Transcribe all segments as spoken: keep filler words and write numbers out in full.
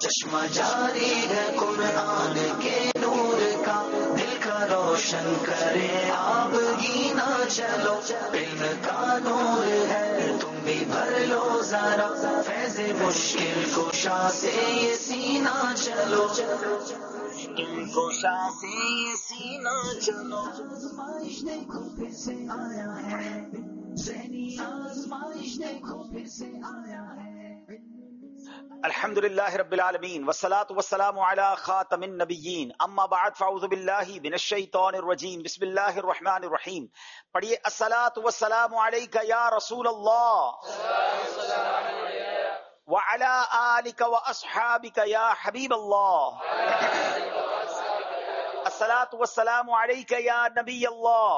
چشمہ جاری ہے قرآن کے نور کا، دل کا روشن کرے آپ گینا چلو، علم کا نور ہے تم بھی بھر لو ذرا، فیض مشکل کشا سے یہ سینہ چلو، مشکل کشا سے یہ سینہ چلو، آزمائش دیکھو پھر سے آیا ہے، ذہنی آزمائش دیکھو پھر سے آیا ہے۔ الحمدللہ رب العالمین والصلاة والسلام علی خاتم النبیین، اما بعد فاعوذ باللہ من الشیطان الرجیم، بسم اللہ الرحمن الرحیم۔ پڑھیے الصلاة والسلام علیک یا رسول اللہ وعلی آلک واصحابک یا حبیب اللہ، الصلاة والسلام علیک یا نبی اللہ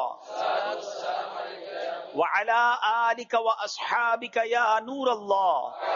وعلی آلک واصحابک یا نور اللہ۔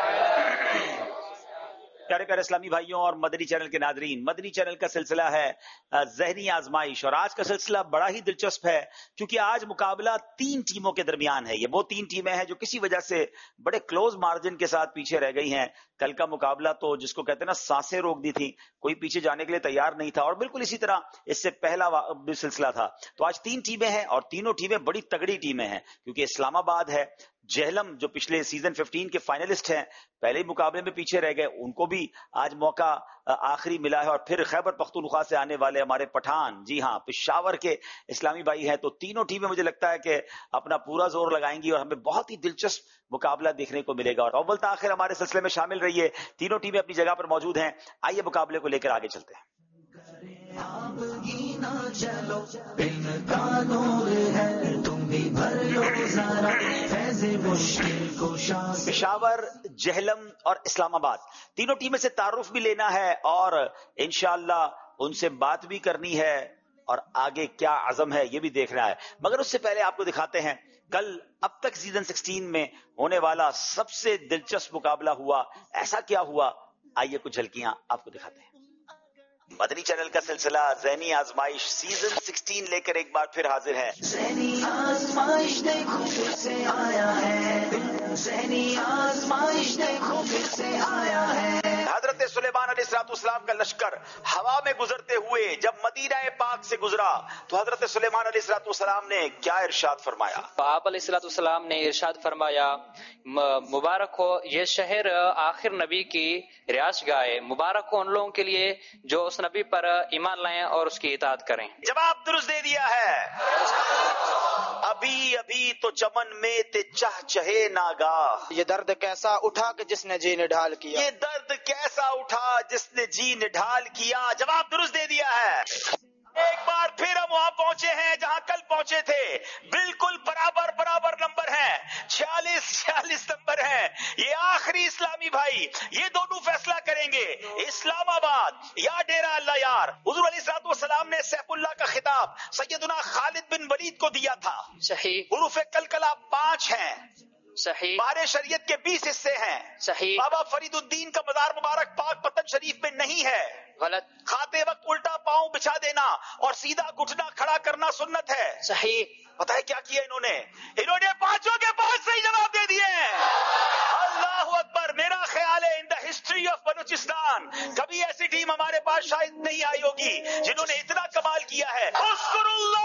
پیارے پیارے اسلامی بھائیوں اور مدنی چینل کے ناظرین، مدنی چینل کا سلسلہ ہے ذہنی آزمائش، اور آج کا سلسلہ بڑا ہی دلچسپ ہے کیونکہ آج مقابلہ تین ٹیموں کے درمیان ہے۔ یہ وہ تین ٹیمیں ہیں جو کسی وجہ سے بڑے کلوز مارجن کے ساتھ پیچھے رہ گئی ہیں۔ کل کا مقابلہ تو جس کو کہتے ہیں نا سانسیں روک دی تھی، کوئی پیچھے جانے کے لیے تیار نہیں تھا، اور بالکل اسی طرح اس سے پہلا بھی سلسلہ تھا۔ تو آج تین ٹیمیں ہیں اور تینوں ٹیمیں بڑی تگڑی ٹیمیں ہیں، کیونکہ اسلام آباد ہے، جہلم جو پچھلے سیزن پندرہ کے فائنلسٹ ہیں، پہلے ہی مقابلے میں پیچھے رہ گئے، ان کو بھی آج موقع آخری ملا ہے، اور پھر خیبر پختونخوا سے آنے والے ہمارے پٹھان، جی ہاں پشاور کے اسلامی بھائی ہیں۔ تو تینوں ٹیمیں مجھے لگتا ہے کہ اپنا پورا زور لگائیں گی اور ہمیں بہت ہی دلچسپ مقابلہ دیکھنے کو ملے گا، اور اول تاخیر ہمارے سلسلے میں شامل رہیے۔ تینوں ٹیمیں اپنی جگہ پر موجود ہیں، آئیے مقابلے کو لے کر آگے چلتے ہیں۔ آپ گینا چلو، علم کا نور ہے تم بھی بھر لو ذرا، فیض مشکل کشا۔ پشاور، جہلم اور اسلام آباد تینوں ٹیمیں سے تعارف بھی لینا ہے اور انشاءاللہ ان سے بات بھی کرنی ہے، اور آگے کیا عزم ہے یہ بھی دیکھنا ہے۔ مگر اس سے پہلے آپ کو دکھاتے ہیں کل اب تک سیزن سکسٹین میں ہونے والا سب سے دلچسپ مقابلہ ہوا، ایسا کیا ہوا، آئیے کچھ جھلکیاں آپ کو دکھاتے ہیں۔ مدنی چینل کا سلسلہ ذہنی آزمائش سیزن سکسٹین لے کر ایک بار پھر حاضر ہے۔ ذہنی آزمائش دیکھو پھر سے آیا ہے، ذہنی آزمائش دیکھو پھر سے آیا ہے۔ حضرت سلیمان علیہ الصلوۃ والسلام کا لشکر ہوا میں گزرتے ہوئے جب مدینہ پاک سے گزرا تو حضرت سلیمان علیہ الصلوۃ والسلام نے کیا ارشاد فرمایا؟ آپ علیہ الصلوۃ والسلام نے ارشاد فرمایا، مبارک ہو یہ شہر آخر نبی کی رہائش گاہ ہے، مبارک ہو ان لوگوں کے لیے جو اس نبی پر ایمان لائیں اور اس کی اطاعت کریں۔ جواب درست دے دیا ہے۔ ابھی ابھی تو چمن میں تے چہ چہے ناگاہ، یہ درد کیسا اٹھا کہ جس نے جی نڈھال کیا، یہ درد کیسا اٹھا جس نے جی نڈھال کیا۔ جواب درست دے دیا ہے۔ ایک بار پھر ہم وہاں پہنچے ہیں جہاں کل پہنچے تھے، بالکل برابر برابر نمبر ہیں، چھیالیس چھیالیس نمبر ہیں۔ یہ آخری اسلامی بھائی یہ دونوں فیصلہ کریں گے، اسلام آباد یا ڈیرہ اللہ یار۔ حضور علیہ الصلوۃ والسلام نے سیف اللہ کا خطاب سیدنا خالد بن ولید کو دیا تھا۔ صحیح، حروف کلکلہ پانچ ہیں، صحیح، بار شریعت کے بیس حصے ہیں، صحیح، بابا فرید الدین کا مزار مبارک پاک پتن شریف میں نہیں ہے، غلط، کھاتے وقت الٹا پاؤں بچھا دینا اور سیدھا گھٹنا کھڑا کرنا سنت ہے۔ صحیح، پتہ ہے کیا کیا انہوں نے؟ انہوں نے پانچوں کے پانچ صحیح جواب دے دیے۔ اللہ اکبر۔ میرا خیال ہے in the history of Balochistan کبھی ایسی ٹیم ہمارے پاس شاید نہیں آئی ہوگی جنہوں نے اتنا کمال کیا ہے۔ اذکر اللہ،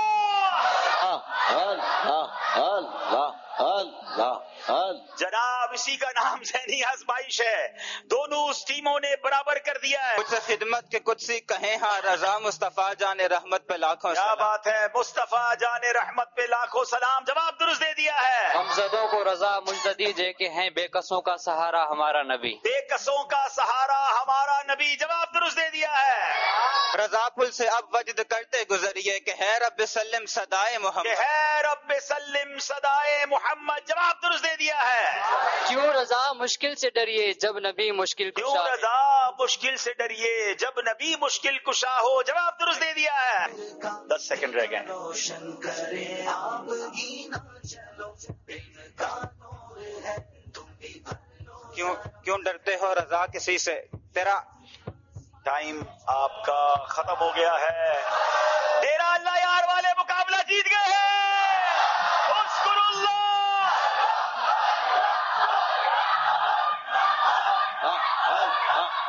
جناب اسی کا نام ذہنی آزمائش ہے۔ دونوں اس ٹیموں نے برابر کر دیا ہے۔ کچھ خدمت کے کچھ سی کہیں ہاں رضا، مصطفیٰ جان رحمت پہ لاکھوں کیا سلام۔ بات ہے، مصطفیٰ جان رحمت پہ لاکھوں سلام۔ جواب درست دے دیا ہے۔ ہم زدوں کو رضا مجتدی دے کے ہیں، بے قصوں کا سہارا ہمارا نبی۔ بے قصوں کا سہارا ہمارا نبی۔ جواب درست دے دیا ہے۔ رضا پل سے اب وجد کرتے گزریے کہ ہے رب سلم صدائے کہ محمد، ہے رب سلم صدائے محمد۔ جواب درست دے دیا ہے۔ کیوں رضا مشکل سے ڈریے جب نبی مشکل کیوں کشا ہے۔ رضا مشکل سے ڈریے جب نبی مشکل کشا ہو۔ جواب درست دے دیا ہے۔ دس سیکنڈ رہ گئے۔ روشن کرے آپ گینا چلو، علم کا نور ہے تم بھی بھر لو۔ کیوں کیوں ڈرتے ہو رضا کسی سے، تیرا ٹائم آپ کا ختم ہو گیا ہے۔ ڈیرہ اللہ یار والے مقابلہ جیت گئے ہیں۔ اذکر اللہ۔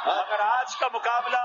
مگر آج کا مقابلہ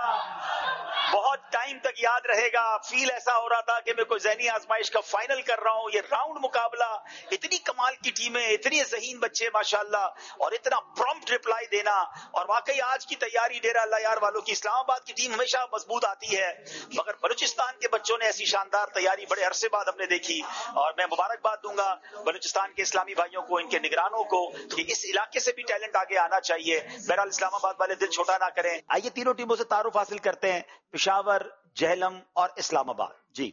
بہت ٹائم تک یاد رہے گا. فیل ایسا ہو رہا تھا کہ میں کوئی ذہنی آزمائش کا فائنل کر رہا ہوں. یہ راؤنڈ مقابلہ, اتنی کمال کی ٹیمیں, اتنی ذہین بچے ماشاءاللہ, اور اتنا پرومپٹ رپلائی دینا. اور واقعی آج کی تیاری ڈیرہ اللہ یار والوں کی, اسلام آباد کی ٹیم ہمیشہ مضبوط آتی ہے, مگر بلوچستان کے بچوں نے ایسی شاندار تیاری بڑے عرصے بعد ہم نے دیکھی. اور میں مبارکباد دوں گا بلوچستان کے اسلامی بھائیوں کو, ان کے نگرانوں کو, کہ اس علاقے سے بھی ٹیلنٹ آگے آنا چاہیے. بہرحال اسلام آباد والے دل چھوٹا نہ کریں. آئیے تینوں ٹیموں سے تعارف حاصل کرتے ہیں, پشاور, جہلم اور اسلام آباد. جی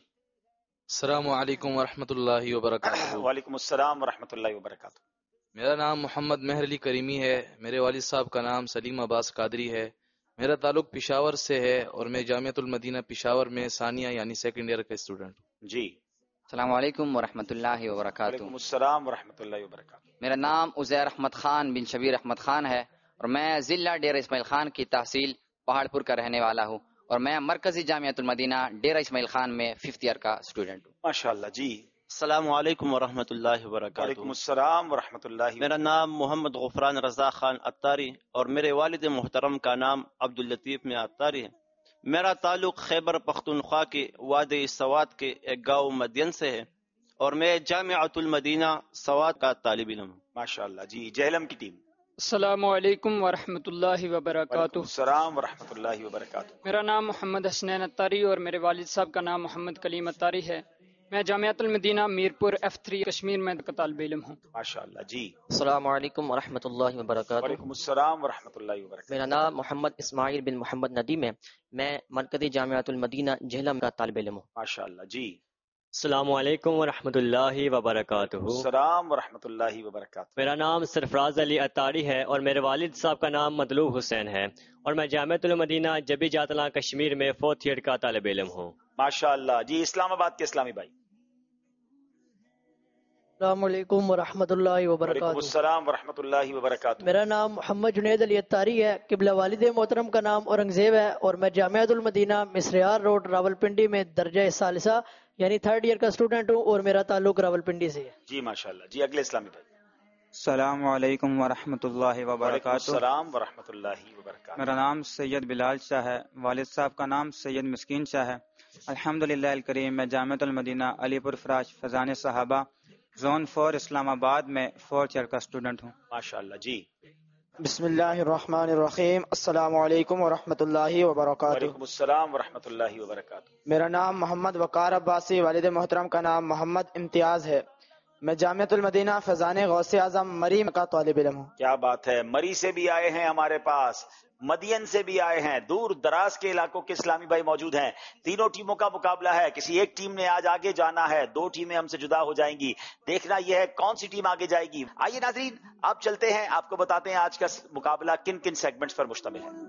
السلام علیکم ورحمۃ اللہ وبرکاتہ. وعلیکم السلام ورحمۃ اللہ وبرکاتہ. میرا نام محمد مہر علی کریمی ہے. میرے والد صاحب کا نام سلیم عباس قادری ہے. میرا تعلق پشاور سے ہے اور میں جامعۃ المدینہ پشاور میں ثانیہ یعنی سیکنڈ ایئر کا اسٹوڈنٹ ہوں. جی السلام علیکم ورحمۃ اللہ وبرکاتہ. وعلیکم السلام ورحمۃ اللہ وبرکاتہ. میرا نام عزیر احمد خان بن شبیر احمد خان ہے اور میں ضلع ڈیرہ اسماعیل خان کی تحصیل پہاڑ پور کا رہنے والا ہوں, اور میں مرکزی جامعۃ المدینہ ڈیرہ اسماعیل خان میں ففتھ ایئر کا اسٹوڈنٹ ہوں. ماشاءاللہ. جی السلام علیکم ورحمۃ اللہ وبرکاتہ. وعلیکم السلام ورحمۃ اللہ. میرا نام محمد غفران رضا خان عطاری اور میرے والد محترم کا نام عبداللطیف میں عطاری ہے. میرا تعلق خیبر پختونخوا کے وادی سوات کے ایک گاؤں مدین سے ہے اور میں جامعۃ المدینہ سوات کا طالب علم ہوں. ماشاءاللہ. جی جہلم کی ٹیم. السلام علیکم ورحمۃ اللہ وعلیکم وبرکاتہ. السلام ورحمۃ اللہ وبرکاتہ. میرا نام محمد حسنین اتاری اور میرے والد صاحب کا نام محمد کلیم اتاری ہے. میں جامعۃ المدینہ میرپور ایف تھری کشمیر میں طالب علم ہوں. ماشاءاللہ. جی السلام علیکم ورحمۃ اللہ وبرکاتہ. وعلیکم السلام ورحمۃ اللہ وبرکاتہ. میرا نام محمد اسماعیل بن محمد ندیم ہے. میں مرکزی جامعۃ المدینہ جہلم کا طالب علم ہوں. ماشاءاللہ. جی السلام علیکم ورحمۃ اللہ وبرکاتہ. السلام ورحمۃ اللہ وبرکاتہ. میرا نام سرفراز علی اتاری ہے اور میرے والد صاحب کا نام مطلوب حسین ہے اور میں جامعۃ المدینہ جبی جاتلاں کشمیر میں فورتھ ایئر کا طالب علم ہوں. ماشاءاللہ. جی اسلام آباد کے اسلامی بھائی. السلام علیکم ورحمۃ اللہ وعلیکم وبرکاتہ. السلام ورحمۃ اللہ وبرکاتہ. میرا نام محمد جنید علی اتاری ہے. قبلہ والد محترم کا نام اورنگزیب ہے اور میں جامعۃ المدینہ مصریار روڈ راولپنڈی میں درجہ ثالثہ یعنی تھرڈ ایئر کا اسٹوڈنٹ ہوں اور میرا تعلق راولپنڈی سے ہے. جی ماشاءاللہ. جی اگلے اسلامی بھائی. السلام علیکم ورحمۃ اللہ وعلیکم وبرکاتہ. السلام ورحمۃ اللہ وبرکاتہ. میرا نام سید بلال شاہ ہے. والد صاحب کا نام سید مسکین شاہ ہے. الحمدللہ الکریم میں جامعۃ المدینہ علی پور فراش فضان صحابہ زون فور اسلام آباد میں فورتھ ایئر کا اسٹوڈنٹ ہوں. ماشاءاللہ. جی بسم اللہ الرحمن الرحیم. السلام علیکم ورحمۃ اللہ وبرکاتہ. وعلیکم السلام ورحمۃ اللہ وبرکاتہ. میرا نام محمد وقار عباسی, والد محترم کا نام محمد امتیاز ہے. میں جامعۃ المدینہ فیضان غوث اعظم مری کا طالب علم ہوں. کیا بات ہے. مری سے بھی آئے ہیں ہمارے پاس, مدین سے بھی آئے ہیں, دور دراز کے علاقوں کے اسلامی بھائی موجود ہیں. تینوں ٹیموں کا مقابلہ ہے. کسی ایک ٹیم نے آج آگے جانا ہے, دو ٹیمیں ہم سے جدا ہو جائیں گی. دیکھنا یہ ہے کون سی ٹیم آگے جائے گی. آئیے ناظرین آپ چلتے ہیں, آپ کو بتاتے ہیں آج کا مقابلہ کن کن سیگمنٹس پر مشتمل ہے.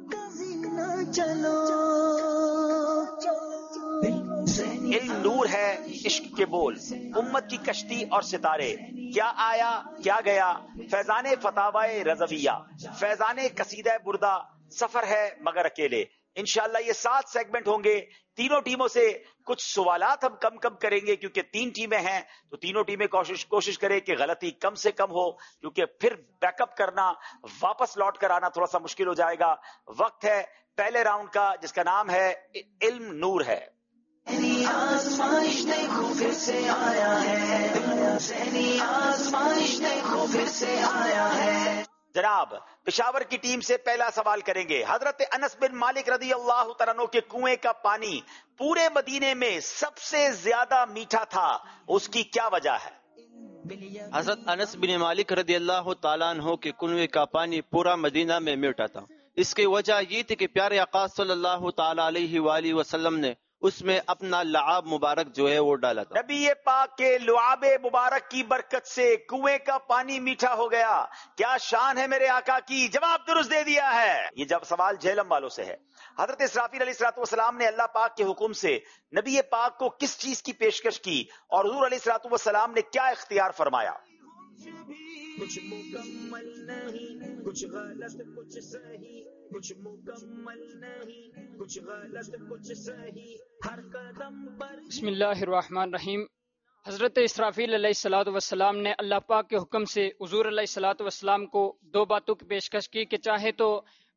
علم نور ہے, عشق کے بول, امت کی کشتی اور ستارے, کیا آیا کیا گیا, فیضان فتاوائے رضویہ, فیضان قصیدہ بردہ, سفر ہے مگر اکیلے. انشاءاللہ یہ سات سیگمنٹ ہوں گے. تینوں ٹیموں سے کچھ سوالات ہم کم کم کریں گے کیونکہ تین ٹیمیں ہیں, تو تینوں ٹیمیں کوشش کوشش کریں کہ غلطی کم سے کم ہو, کیونکہ پھر بیک اپ کرنا, واپس لوٹ کر آنا تھوڑا سا مشکل ہو جائے گا. وقت ہے پہلے راؤنڈ کا جس کا نام ہے علم نور ہے. ذہنی آزمائش دیکھو پھر سے آیا ہے, ذہنی آزمائش دیکھو پھر سے آیا ہے. جناب پشاور کی ٹیم سے پہلا سوال کریں گے. حضرت انس بن مالک رضی اللہ تعالیٰ عنہ کے کنویں کا پانی پورے مدینے میں سب سے زیادہ میٹھا تھا, اس کی کیا وجہ ہے؟ حضرت انس بن مالک رضی اللہ تعالیٰ عنہ کے کنویں کا پانی پورا مدینہ میں میٹھا تھا. اس کی وجہ یہ تھی کہ پیارے آقا صلی اللہ تعالی علیہ وآلہ وسلم نے اس میں اپنا لعاب مبارک جو ہے وہ ڈالا تھا. نبی پاک کے لعاب مبارک کی برکت سے کنویں کا پانی میٹھا ہو گیا. کیا شان ہے میرے آقا کی, جواب درست دے دیا ہے. یہ جب سوال جہلم والوں سے ہے. حضرت اسرافیل علیہ الصلوۃ والسلام نے اللہ پاک کے حکم سے نبی پاک کو کس چیز کی پیشکش کی اور حضور علیہ الصلوۃ والسلام نے کیا اختیار فرمایا؟ کچھ مکمل نہیں, کچھ غلط کچھ صحیح, کچھ مکمل نہیں, کچھ غلط کچھ صحیح, ہر قدم پر. بسم اللہ الرحمن الرحیم. حضرت اسرافیل علیہ الصلوۃ والسلام نے اللہ پاک کے حکم سے حضور علیہ الصلوۃ والسلام کو دو باتوں کی پیشکش کی کہ چاہے تو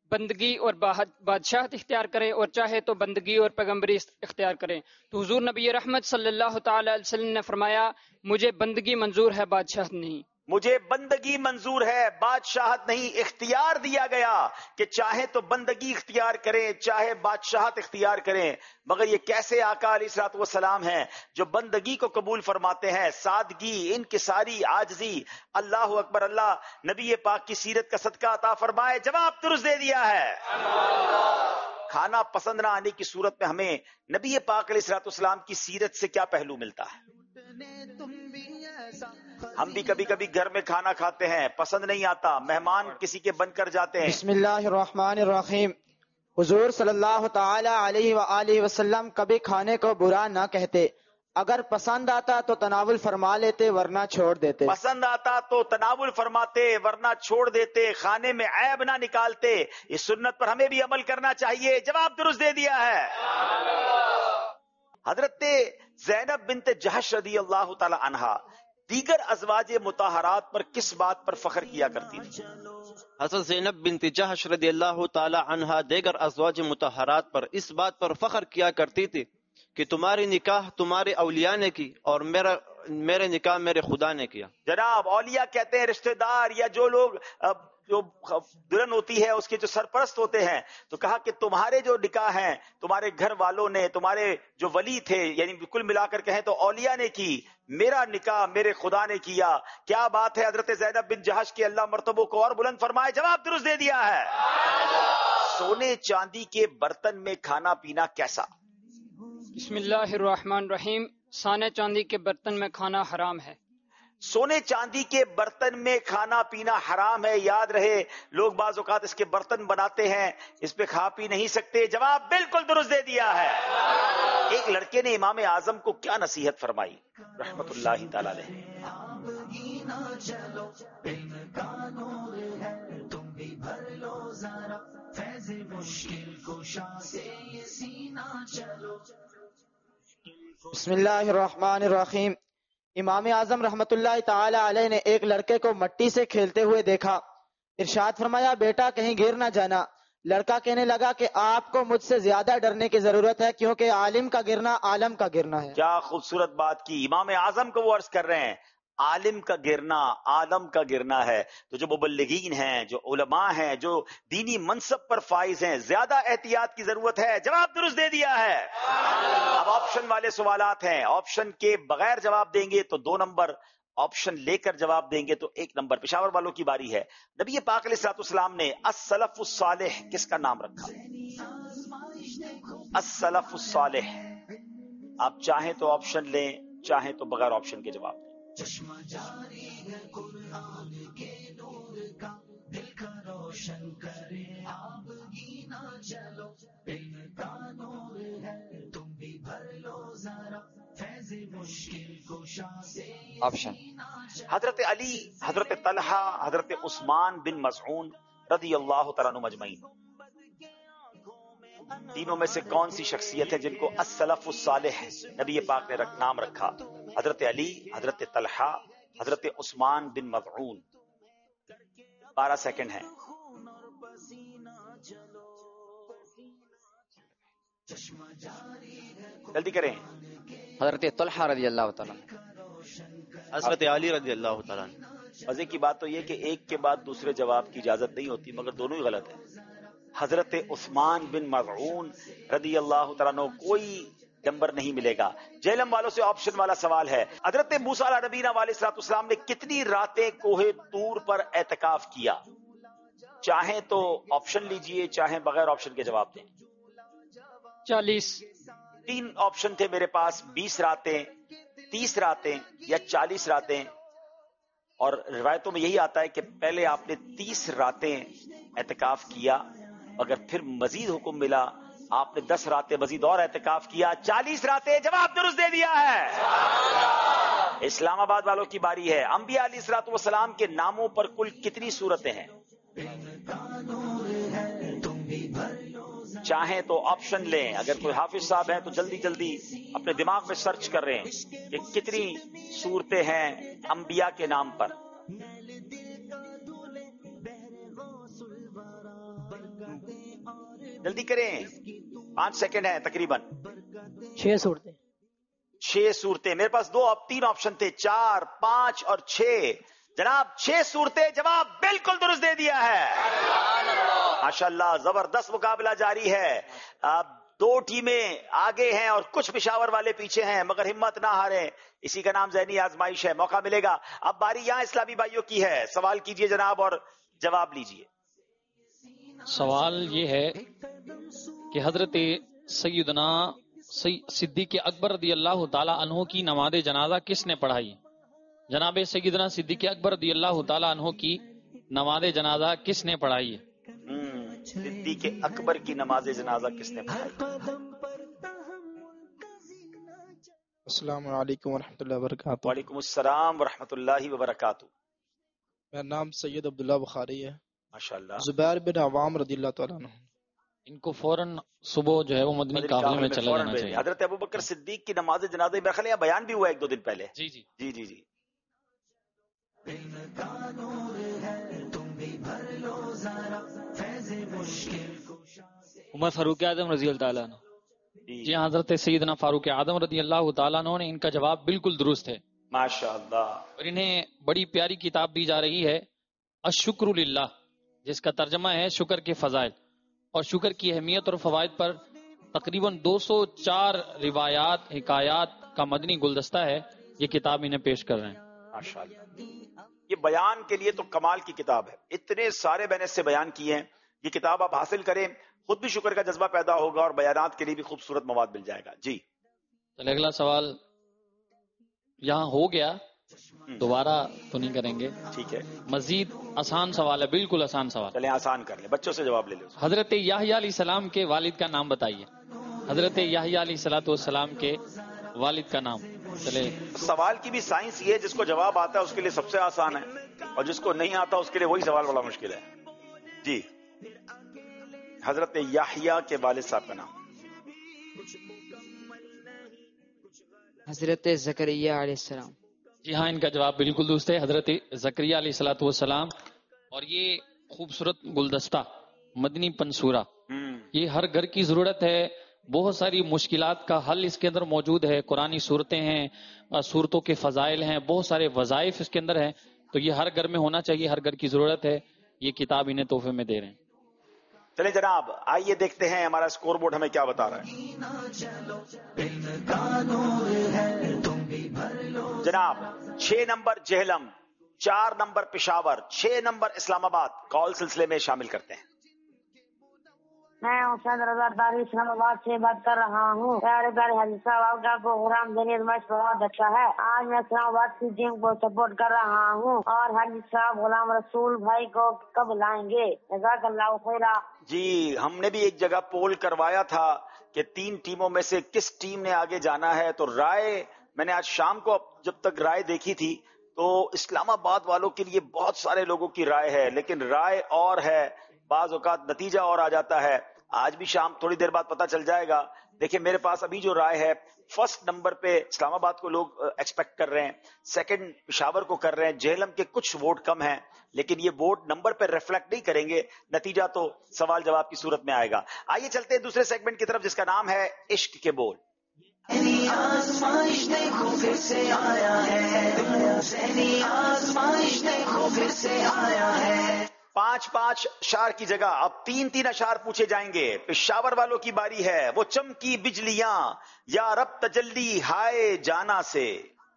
بندگی اور بادشاہت اختیار کریں اور چاہے تو بندگی اور پیغمبری اختیار کریں۔ تو حضور نبی رحمت صلی اللہ تعالی علیہ وسلم نے فرمایا مجھے بندگی منظور ہے، بادشاہت نہیں۔ مجھے بندگی منظور ہے، بادشاہت نہیں۔ اختیار دیا گیا کہ چاہے تو بندگی اختیار کریں، چاہے بادشاہت اختیار کریں، مگر یہ کیسے آقا علیہ الصلوۃ والسلام ہیں جو بندگی کو قبول فرماتے ہیں؟ سادگی، انکساری، عاجزی۔ اللہ اکبر، اللہ نبی پاک کی سیرت کا صدقہ عطا فرمائے۔ جواب درست دے دیا ہے۔ کھانا پسند نہ آنے کی صورت میں ہمیں نبی پاک علیہ الصلوۃ والسلام کی سیرت سے کیا پہلو ملتا ہے؟ ہم بھی کبھی کبھی گھر میں کھانا کھاتے ہیں، پسند نہیں آتا، مہمان کسی کے بن کر جاتے ہیں۔ بسم اللہ الرحمن الرحیم۔ حضور صلی اللہ تعالی علیہ وآلہ وسلم کبھی کھانے کو برا نہ کہتے، اگر پسند آتا تو تناول فرما لیتے ورنہ چھوڑ دیتے۔ پسند آتا تو تناول فرماتے ورنہ چھوڑ دیتے، کھانے میں عیب نہ نکالتے۔ اس سنت پر ہمیں بھی عمل کرنا چاہیے۔ جواب درست دے دیا ہے۔ حضرت زینب بنت جہش رضی اللہ تعالی عنہا دیگر ازواج مطہرات پر کس بات پر فخر کیا کرتی تھی؟ حضرت زینب بنت جہش رضی اللہ تعالی عنہا دیگر ازواج مطہرات پر اس بات پر فخر کیا کرتی تھی کہ تمہاری نکاح تمہارے اولیاء نے کی اور میرا میرے نکاح میرے خدا نے کیا۔ جناب، اولیاء کہتے ہیں رشتہ دار یا جو لوگ جو دلہن ہوتی ہے اس کے جو سرپرست ہوتے ہیں، تو کہا کہ تمہارے جو نکاح ہیں تمہارے گھر والوں نے، تمہارے جو ولی تھے، یعنی کل ملا کر کہیں تو اولیاء نے کی، میرا نکاح میرے خدا نے کیا۔ کیا بات ہے حضرت زینب بن جہش کے، اللہ مرتبوں کو اور بلند فرمائے۔ جواب درست دے دیا ہے۔ سونے چاندی کے برتن میں کھانا پینا کیسا؟ بسم اللہ الرحمن الرحیم۔ سونے چاندی کے برتن میں کھانا حرام ہے۔ سونے چاندی کے برتن میں کھانا پینا حرام ہے۔ یاد رہے، لوگ بعض اوقات اس کے برتن بناتے ہیں، اس پہ کھا پی نہیں سکتے۔ جواب بالکل درست دے دیا ہے۔ ایک لڑکے نے امام اعظم کو کیا نصیحت فرمائی رحمت اللہ تعالی علیہ؟ بسم اللہ الرحمن الرحیم۔ امام اعظم رحمت اللہ تعالی علیہ نے ایک لڑکے کو مٹی سے کھیلتے ہوئے دیکھا، ارشاد فرمایا بیٹا کہیں گر نہ جانا۔ لڑکا کہنے لگا کہ آپ کو مجھ سے زیادہ ڈرنے کی ضرورت ہے، کیونکہ عالم کا گرنا عالم کا گرنا ہے۔ کیا خوبصورت بات کی۔ امام اعظم کو وہ عرض کر رہے ہیں عالم کا گرنا عالم کا گرنا ہے۔ تو جو مبلغین ہیں، جو علماء ہیں، جو دینی منصب پر فائز ہیں، زیادہ احتیاط کی ضرورت ہے۔ جواب درست دے دیا ہے۔ اب آپشن والے سوالات ہیں، آپشن کے بغیر جواب دیں گے تو دو نمبر، آپشن لے کر جواب دیں گے تو ایک نمبر۔ پشاور والوں کی باری ہے۔ نبی پاک علیہ الصلوۃ والسلام نے السلف الصالح کس کا نام رکھا؟ السلف الصالح۔ آپ چاہیں تو آپشن لیں، چاہیں تو بغیر آپشن کے جواب دیں۔ چشمہ جاری ہے قرآن کے نور کا، دل کا روشن کرے آپ گینا چلو، علم کا نور ہے تم بھی بھر لو ذرا، فیض مشکل کشا سے۔ آپشن حضرت علی، حضرت طلحہ، حضرت عثمان بن مظعون رضی اللہ تعالیٰ عنہ مجمعین، تینوں میں سے کون سی شخصیت ہے جن کو السلف الصالح نبی پاک نے نام رکھا؟ حضرت علی، حضرت طلحہ، حضرت عثمان بن مظعون۔ بارہ سیکنڈ ہیں۔ جلدی کریں۔ حضرت طلحہ رضی اللہ تعالیٰ، حضرت علی رضی اللہ تعالیٰ۔ مزے کی بات تو یہ کہ ایک کے بعد دوسرے جواب کی اجازت نہیں ہوتی، مگر دونوں ہی غلط ہیں۔ حضرت عثمان بن مظعون رضی اللہ تعالیٰ عنہ، کوئی نمبر نہیں ملے گا۔ جہلم والوں سے آپشن والا سوال ہے۔ حضرت موسیٰ علیہ نبینا علیہ الصلوۃ والسلام نے کتنی راتیں کوہ طور پر اعتکاف کیا؟ چاہیں تو آپشن لیجئے، چاہیں بغیر آپشن کے جواب دیں۔ چالیس۔ تین آپشن تھے میرے پاس، بیس راتیں، تیس راتیں یا چالیس راتیں، اور روایتوں میں یہی آتا ہے کہ پہلے آپ نے تیس راتیں اعتکاف کیا، اگر پھر مزید حکم ملا آپ نے دس راتیں مزید اور اعتکاف کیا، چالیس راتیں۔ جواب درست دے دیا ہے۔ اسلام آباد والوں کی باری ہے۔ انبیاء علیہ الصلوۃ والسلام کے ناموں پر کل کتنی صورتیں ہیں؟ چاہیں تو آپشن لیں، اگر کوئی حافظ صاحب ہیں تو جلدی جلدی اپنے دماغ میں سرچ کر رہے ہیں کہ کتنی صورتیں ہیں انبیاء کے نام پر۔ جلدی کریں، پانچ سیکنڈ ہے تقریباً. چھ صورتیں. چھ صورتیں. میرے پاس دو اب تین آپشن تھے، چار، پانچ اور چھ. جناب چھ صورتیں، جواب بالکل درست دے دیا ہے. ماشاءاللہ زبردست مقابلہ جاری ہے. اب دو ٹیمیں آگے ہیں اور کچھ پشاور والے پیچھے ہیں، مگر ہمت نہ ہاریں، اسی کا نام ذہنی آزمائش ہے. موقع ملے گا. اب باری یہاں اسلامی بھائیوں کی ہے. سوال کیجئے جناب اور جواب لیجئے. سوال یہ ہے کہ حضرت سیدنا صدیق اکبر رضی اللہ تعالی عنہ کی نماز جنازہ کس نے پڑھائی؟ جناب سیدنا صدیق اکبر رضی اللہ تعالی عنہ کی نماز جنازہ کس نے پڑھائی؟ صدیق اکبر کی نماز جنازہ کس نے پڑھائی؟ السلام علیکم ورحمۃ اللہ وبرکاتہ. وعلیکم السلام ورحمۃ اللہ وبرکاتہ. میرا نام سید عبداللہ بخاری ہے. ماشاءاللہ. زبیر بن عوام رضی اللہ تعالیٰ عنہ. ان کو فوراً صبح جو ہے وہ مدنی قافلے میں چلا جانا چاہیے. حضرت ابوبکر صدیق کی نماز جنازہ میرا خیال ہے بیان بھی ہوا ایک دو دن پہلے. جی جی جی جی جی. عمر فاروق اعظم رضی اللہ تعالیٰ عنہ. جی ہاں، حضرت سیدنا فاروق اعظم رضی اللہ تعالیٰ عنہ نے ان کا جواب بالکل درست ہے. ماشاءاللہ. اور انہیں بڑی پیاری کتاب دی جا رہی ہے الشکر للہ، جس کا ترجمہ ہے شکر کے فضائل، اور شکر کی اہمیت اور فوائد پر تقریباً دو سو چار روایات حکایات کا مدنی گلدستہ ہے. یہ کتاب انہیں پیش کر رہے ہیں. ماشاءاللہ. یہ بیان کے لیے تو کمال کی کتاب ہے. اتنے سارے میں نے اس سے بیان کیے ہیں. یہ کتاب آپ حاصل کریں، خود بھی شکر کا جذبہ پیدا ہوگا اور بیانات کے لیے بھی خوبصورت مواد مل جائے گا. جی چلے اگلا سوال یہاں ہو گیا، دوبارہ تو نہیں کریں گے. ٹھیک ہے. مزید آسان سوال ہے، بالکل آسان سوال. چلیں آسان کر لیں، بچوں سے جواب لے لیں. حضرت یحییٰ علیہ السلام کے والد کا نام بتائیے. حضرت یحییٰ علیہ الصلوۃ والسلام کے والد کا نام. چلے سوال کی بھی سائنس یہ ہے، جس کو جواب آتا ہے اس کے لیے سب سے آسان ہے، اور جس کو نہیں آتا اس کے لیے وہی سوال بڑا مشکل ہے. جی حضرت یحییٰ کے والد صاحب کا نام. حضرت زکریا علیہ السلام. جی ہاں، ان کا جواب بالکل درست ہے، حضرت زکریا علیہ الصلوۃ والسلام. اور یہ خوبصورت گلدستہ مدنی پنسورہ یہ ہر گھر کی ضرورت ہے. بہت ساری مشکلات کا حل اس کے اندر موجود ہے. قرآنی صورتیں ہیں، صورتوں کے فضائل ہیں، بہت سارے وظائف اس کے اندر ہیں. تو یہ ہر گھر میں ہونا چاہیے، ہر گھر کی ضرورت ہے. یہ کتاب انہیں تحفے میں دے رہے ہیں. چلیں جناب آئیے دیکھتے ہیں ہمارا اسکور بورڈ ہمیں کیا بتا رہا ہے. جناب چھ نمبر جہلم، چار نمبر پشاور، چھ نمبر اسلام آباد کال سلسلے میں شامل کرتے ہیں. میں حسین رضا تاری اسلام آباد سے بات کر رہا ہوں. پیارے پیارے حاجی صاحب، آپ کا پروگرام ذریعے بہت اچھا ہے. آج میں اسلام آباد کی ٹیم کو سپورٹ کر رہا ہوں. اور حاجی صاحب غلام رسول بھائی کو کب لائیں گے؟ جزاک اللہ خیرہ. جی ہم نے بھی ایک جگہ پول کروایا تھا کہ تین ٹیموں میں سے کس ٹیم نے آگے جانا ہے، تو رائے میں نے آج شام کو جب تک رائے دیکھی تھی تو اسلام آباد والوں کے لیے بہت سارے لوگوں کی رائے ہے، لیکن رائے اور ہے، بعض اوقات نتیجہ اور آ جاتا ہے. آج بھی شام تھوڑی دیر بعد پتہ چل جائے گا. دیکھیں میرے پاس ابھی جو رائے ہے، فرسٹ نمبر پہ اسلام آباد کو لوگ ایکسپیکٹ کر رہے ہیں، سیکنڈ پشاور کو کر رہے ہیں، جہلم کے کچھ ووٹ کم ہیں، لیکن یہ ووٹ نمبر پہ ریفلیکٹ نہیں کریں گے، نتیجہ تو سوال جواب کی صورت میں آئے گا. آئیے چلتے ہیں دوسرے سیگمنٹ کی طرف جس کا نام ہے عشق کے بول. آزمائش دیکھو پھر سے آیا ہے، آزمائش دیکھو پھر سے آیا ہے. پانچ پانچ اشار کی جگہ اب تین تین اشار پوچھے جائیں گے. پشاور والوں کی باری ہے. وہ چمکی بجلیاں یا رب تجلی ہائے جانا سے.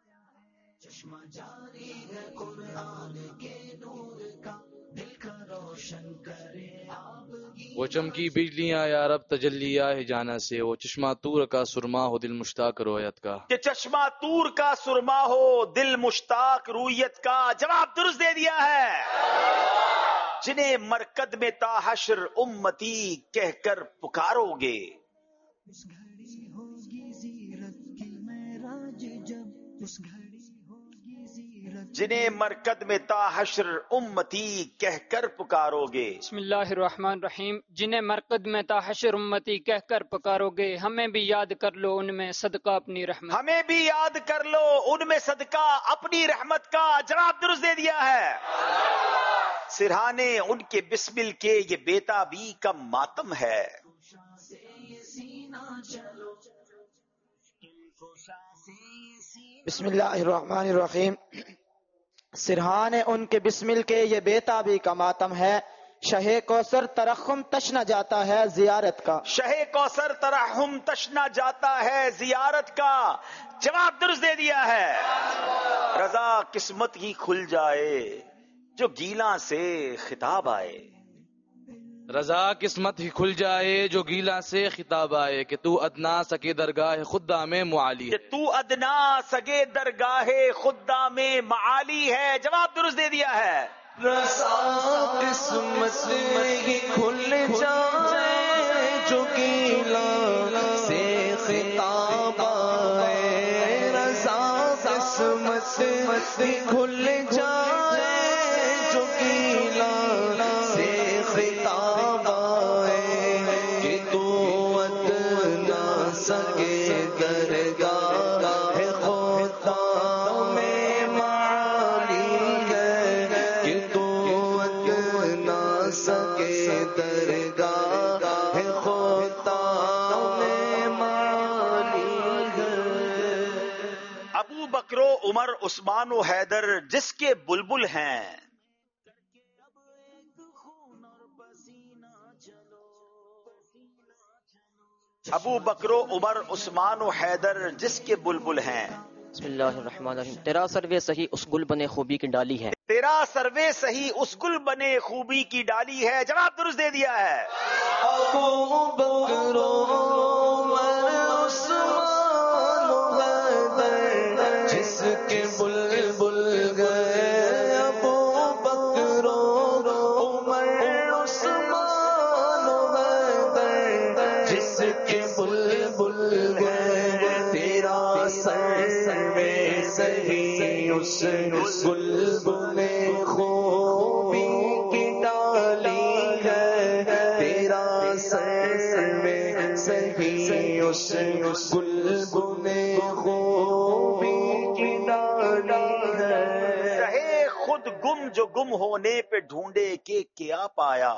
چشمہ جاری ہے قرآن کے نور کا، دل کا روشن کرے وہ چمکی بجلیاں یا رب تجلی آہ جانا سے. وہ چشمہ تور کا سرما ہو دل مشتاق رویت کا. کہ چشمہ تور کا سرما ہو دل مشتاق رویت کا. جواب درست دے دیا ہے. جنہیں مرکد میں تا حشر امتی کہہ کر پکارو گے. اس گھڑی ہوگی زیرت کی معراج جب، اس گھڑی ہوگی زیرت. جنہیں مرکد میں تا حشر امتی کہہ کر پکارو گے. بسم اللہ الرحمن الرحیم. جنہیں مرکد میں تا حشر امتی کہہ کر پکارو گے، ہمیں بھی یاد کر لو ان میں صدقہ اپنی رحمت. ہمیں بھی یاد کر لو ان میں صدقہ اپنی رحمت کا. جواب درست دے دیا ہے. سرہانے ان کے بسمل کے یہ بیتابی کا ماتم ہے. بسم اللہ الرحمن الرحیم. سرحان ان کے بسمل کے یہ بے تابی کا ماتم ہے، شہ کوثر ترحم تشنا جاتا ہے زیارت کا. شہ کوثر ترحم تشنا جاتا ہے زیارت کا. جواب درست دے دیا ہے. رضا قسمت ہی کھل جائے جو گیلا سے خطاب آئے. رضا قسمت ہی کھل جائے جو گیلا سے خطاب آئے کہ تو ادنا سکے درگاہ خدا میں معالی. کہ تو ادنا سگے درگاہ خدا میں معالی ہے. جواب درست دے دیا ہے. رضا قسمت ہی کھل جائے جو گیلا سے خطاب آئے. رضا قسمت ہی کھل جائے جو گیلا سے خطاب آئے کہ تو ادنا سگے درگاہ خدا میں معالی ہے کہ تو ادنا سگے درگاہ خدا میں معالی ہے. ابو بکر و عمر عثمان و حیدر جس کے بلبل ہیں. ابو بکر و عمر عثمان و حیدر جس کے بلبل ہیں. بسم اللہ الرحمن الرحیم. تیرا سروے صحیح اس گل بنے خوبی کی ڈالی ہے. تیرا سروے صحیح اس گل بنے خوبی کی ڈالی ہے. جواب درست دے دیا ہے. ابو بکر و عمر عثمان و حیدر جس کے بلبل گئے. ابو بکر و عمر عثمان و حیدر جس کے بلبل گئے. تیرا سروے صحیح اس گل بنے خوبی کی ڈالی ہے. تیرا سروے صحیح اس گل بنے خوبی کی ڈالی ہے. رہے خود گم جو گم ہونے پہ ڈھونڈے کہ کیا پایا.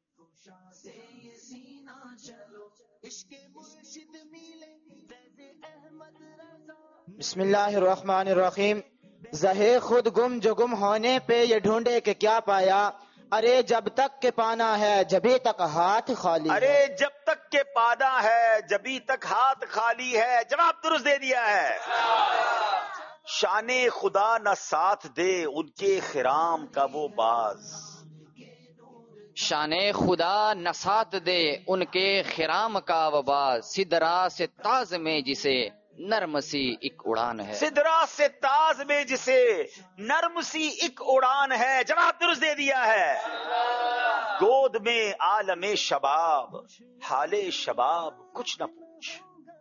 بسم اللہ الرحمن الرحیم. زہے خود گم جو گم ہونے پہ یہ ڈھونڈے کہ کیا پایا. ارے جب تک کہ پانا ہے جبھی تک ہاتھ خالی. ارے جب تک کہ پانا ہے جبھی تک ہاتھ خالی ہے. جواب درست دے دیا ہے. شان خدا نہ ساتھ دے ان کے خرام کا وہ باز. شان خدا نہ ساتھ دے ان کے خرام کا وہ باز. سدرا سے تاز میں جسے نرم سی ایک اڑان ہے. سدرا سے تاز میں جسے نرم سی ایک اڑان ہے. جواب درست دے دیا ہے. گود میں عالم شباب حال شباب کچھ نہ پوچھ.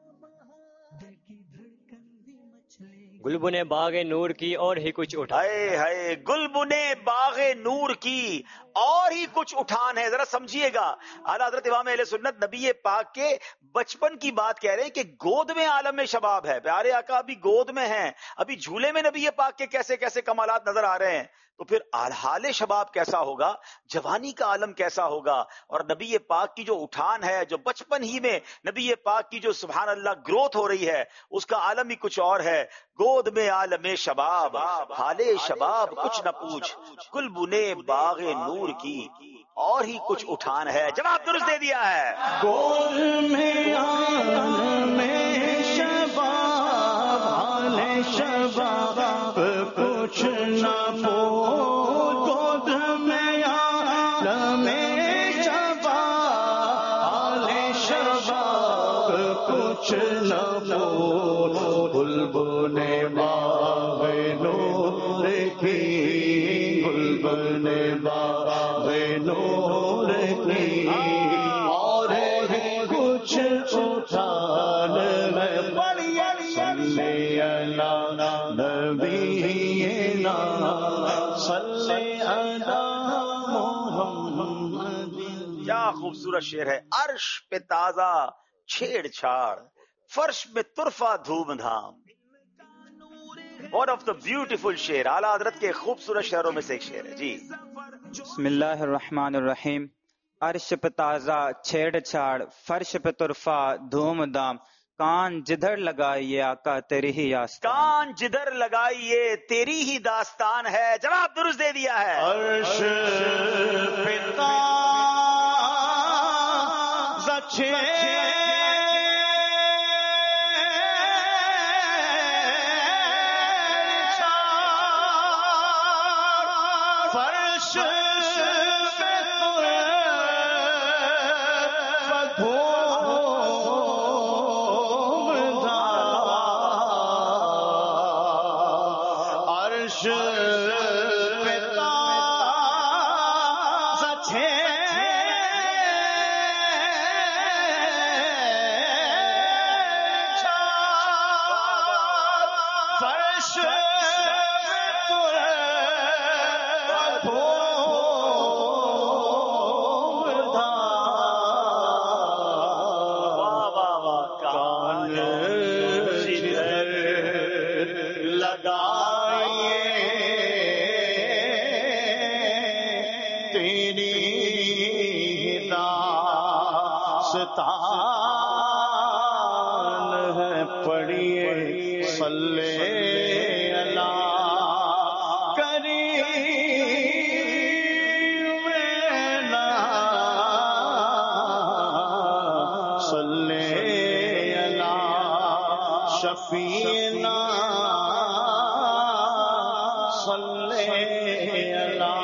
گلبنے باغ نور کی اور ہی کچھ اٹھان. ہائے ہائے گلبنے باغ نور کی اور ہی کچھ اٹھان ہے. ذرا سمجھیے گا. اعلیٰ حضرت امام اہل سنت نبی پاک کے بچپن کی بات کہہ رہے ہیں کہ گود میں عالم شباب ہے. پیارے آقا ابھی گود میں ہیں, ابھی جھولے میں نبی پاک کے کیسے کیسے کمالات نظر آ رہے ہیں. تو پھر حال شباب کیسا ہوگا, جوانی کا عالم کیسا ہوگا. اور نبی پاک کی جو اٹھان ہے, جو بچپن ہی میں نبی پاک کی جو سبحان اللہ گروتھ ہو رہی ہے, اس کا عالم ہی کچھ اور ہے. گود میں عالم شباب حال شباب کچھ نہ پوچھ. گلبنے باغ نور کی اور ہی کچھ اٹھان ہے. جواب درست دے دیا ہے. گود میں عالم شباب حال شباب کچھ نہ پوچھ. گود میں عالم شباب حال شباب کچھ نہ پوچھ. گلبنے باغ نور کی گلبنے باغ نور کی اور کچھ اٹھان میں. صلی اللہ نبینا صلی اللہ محمد. کیا خوبصورت شعر ہے. عرش پہ تازہ چھیڑ چھاڑ, فرش میں طرفہ دھوم دھام. ون آف دا بیوٹیفل شعر. اعلیٰ حضرت کے خوبصورت شعروں میں سے ایک شعر ہے. جی بسم اللہ الرحمن الرحیم. عرش پہ تازہ چھیڑ چھاڑ، فرش پہ طرفہ دھوم دھام، کان جدھر لگائیے آقا تیری ہی آستان، کان جدھر لگائیے تیری ہی داستان ہے. جواب درست دے دیا ہے. عرش پہ تازہ چھیڑ فرش پہ دھوم دھام، عرش پہ تازہ چھیڑ فرش داستان ہے، پڑھیے صلی اللہ کریمنا صلی اللہ شفیعنا صلی اللہ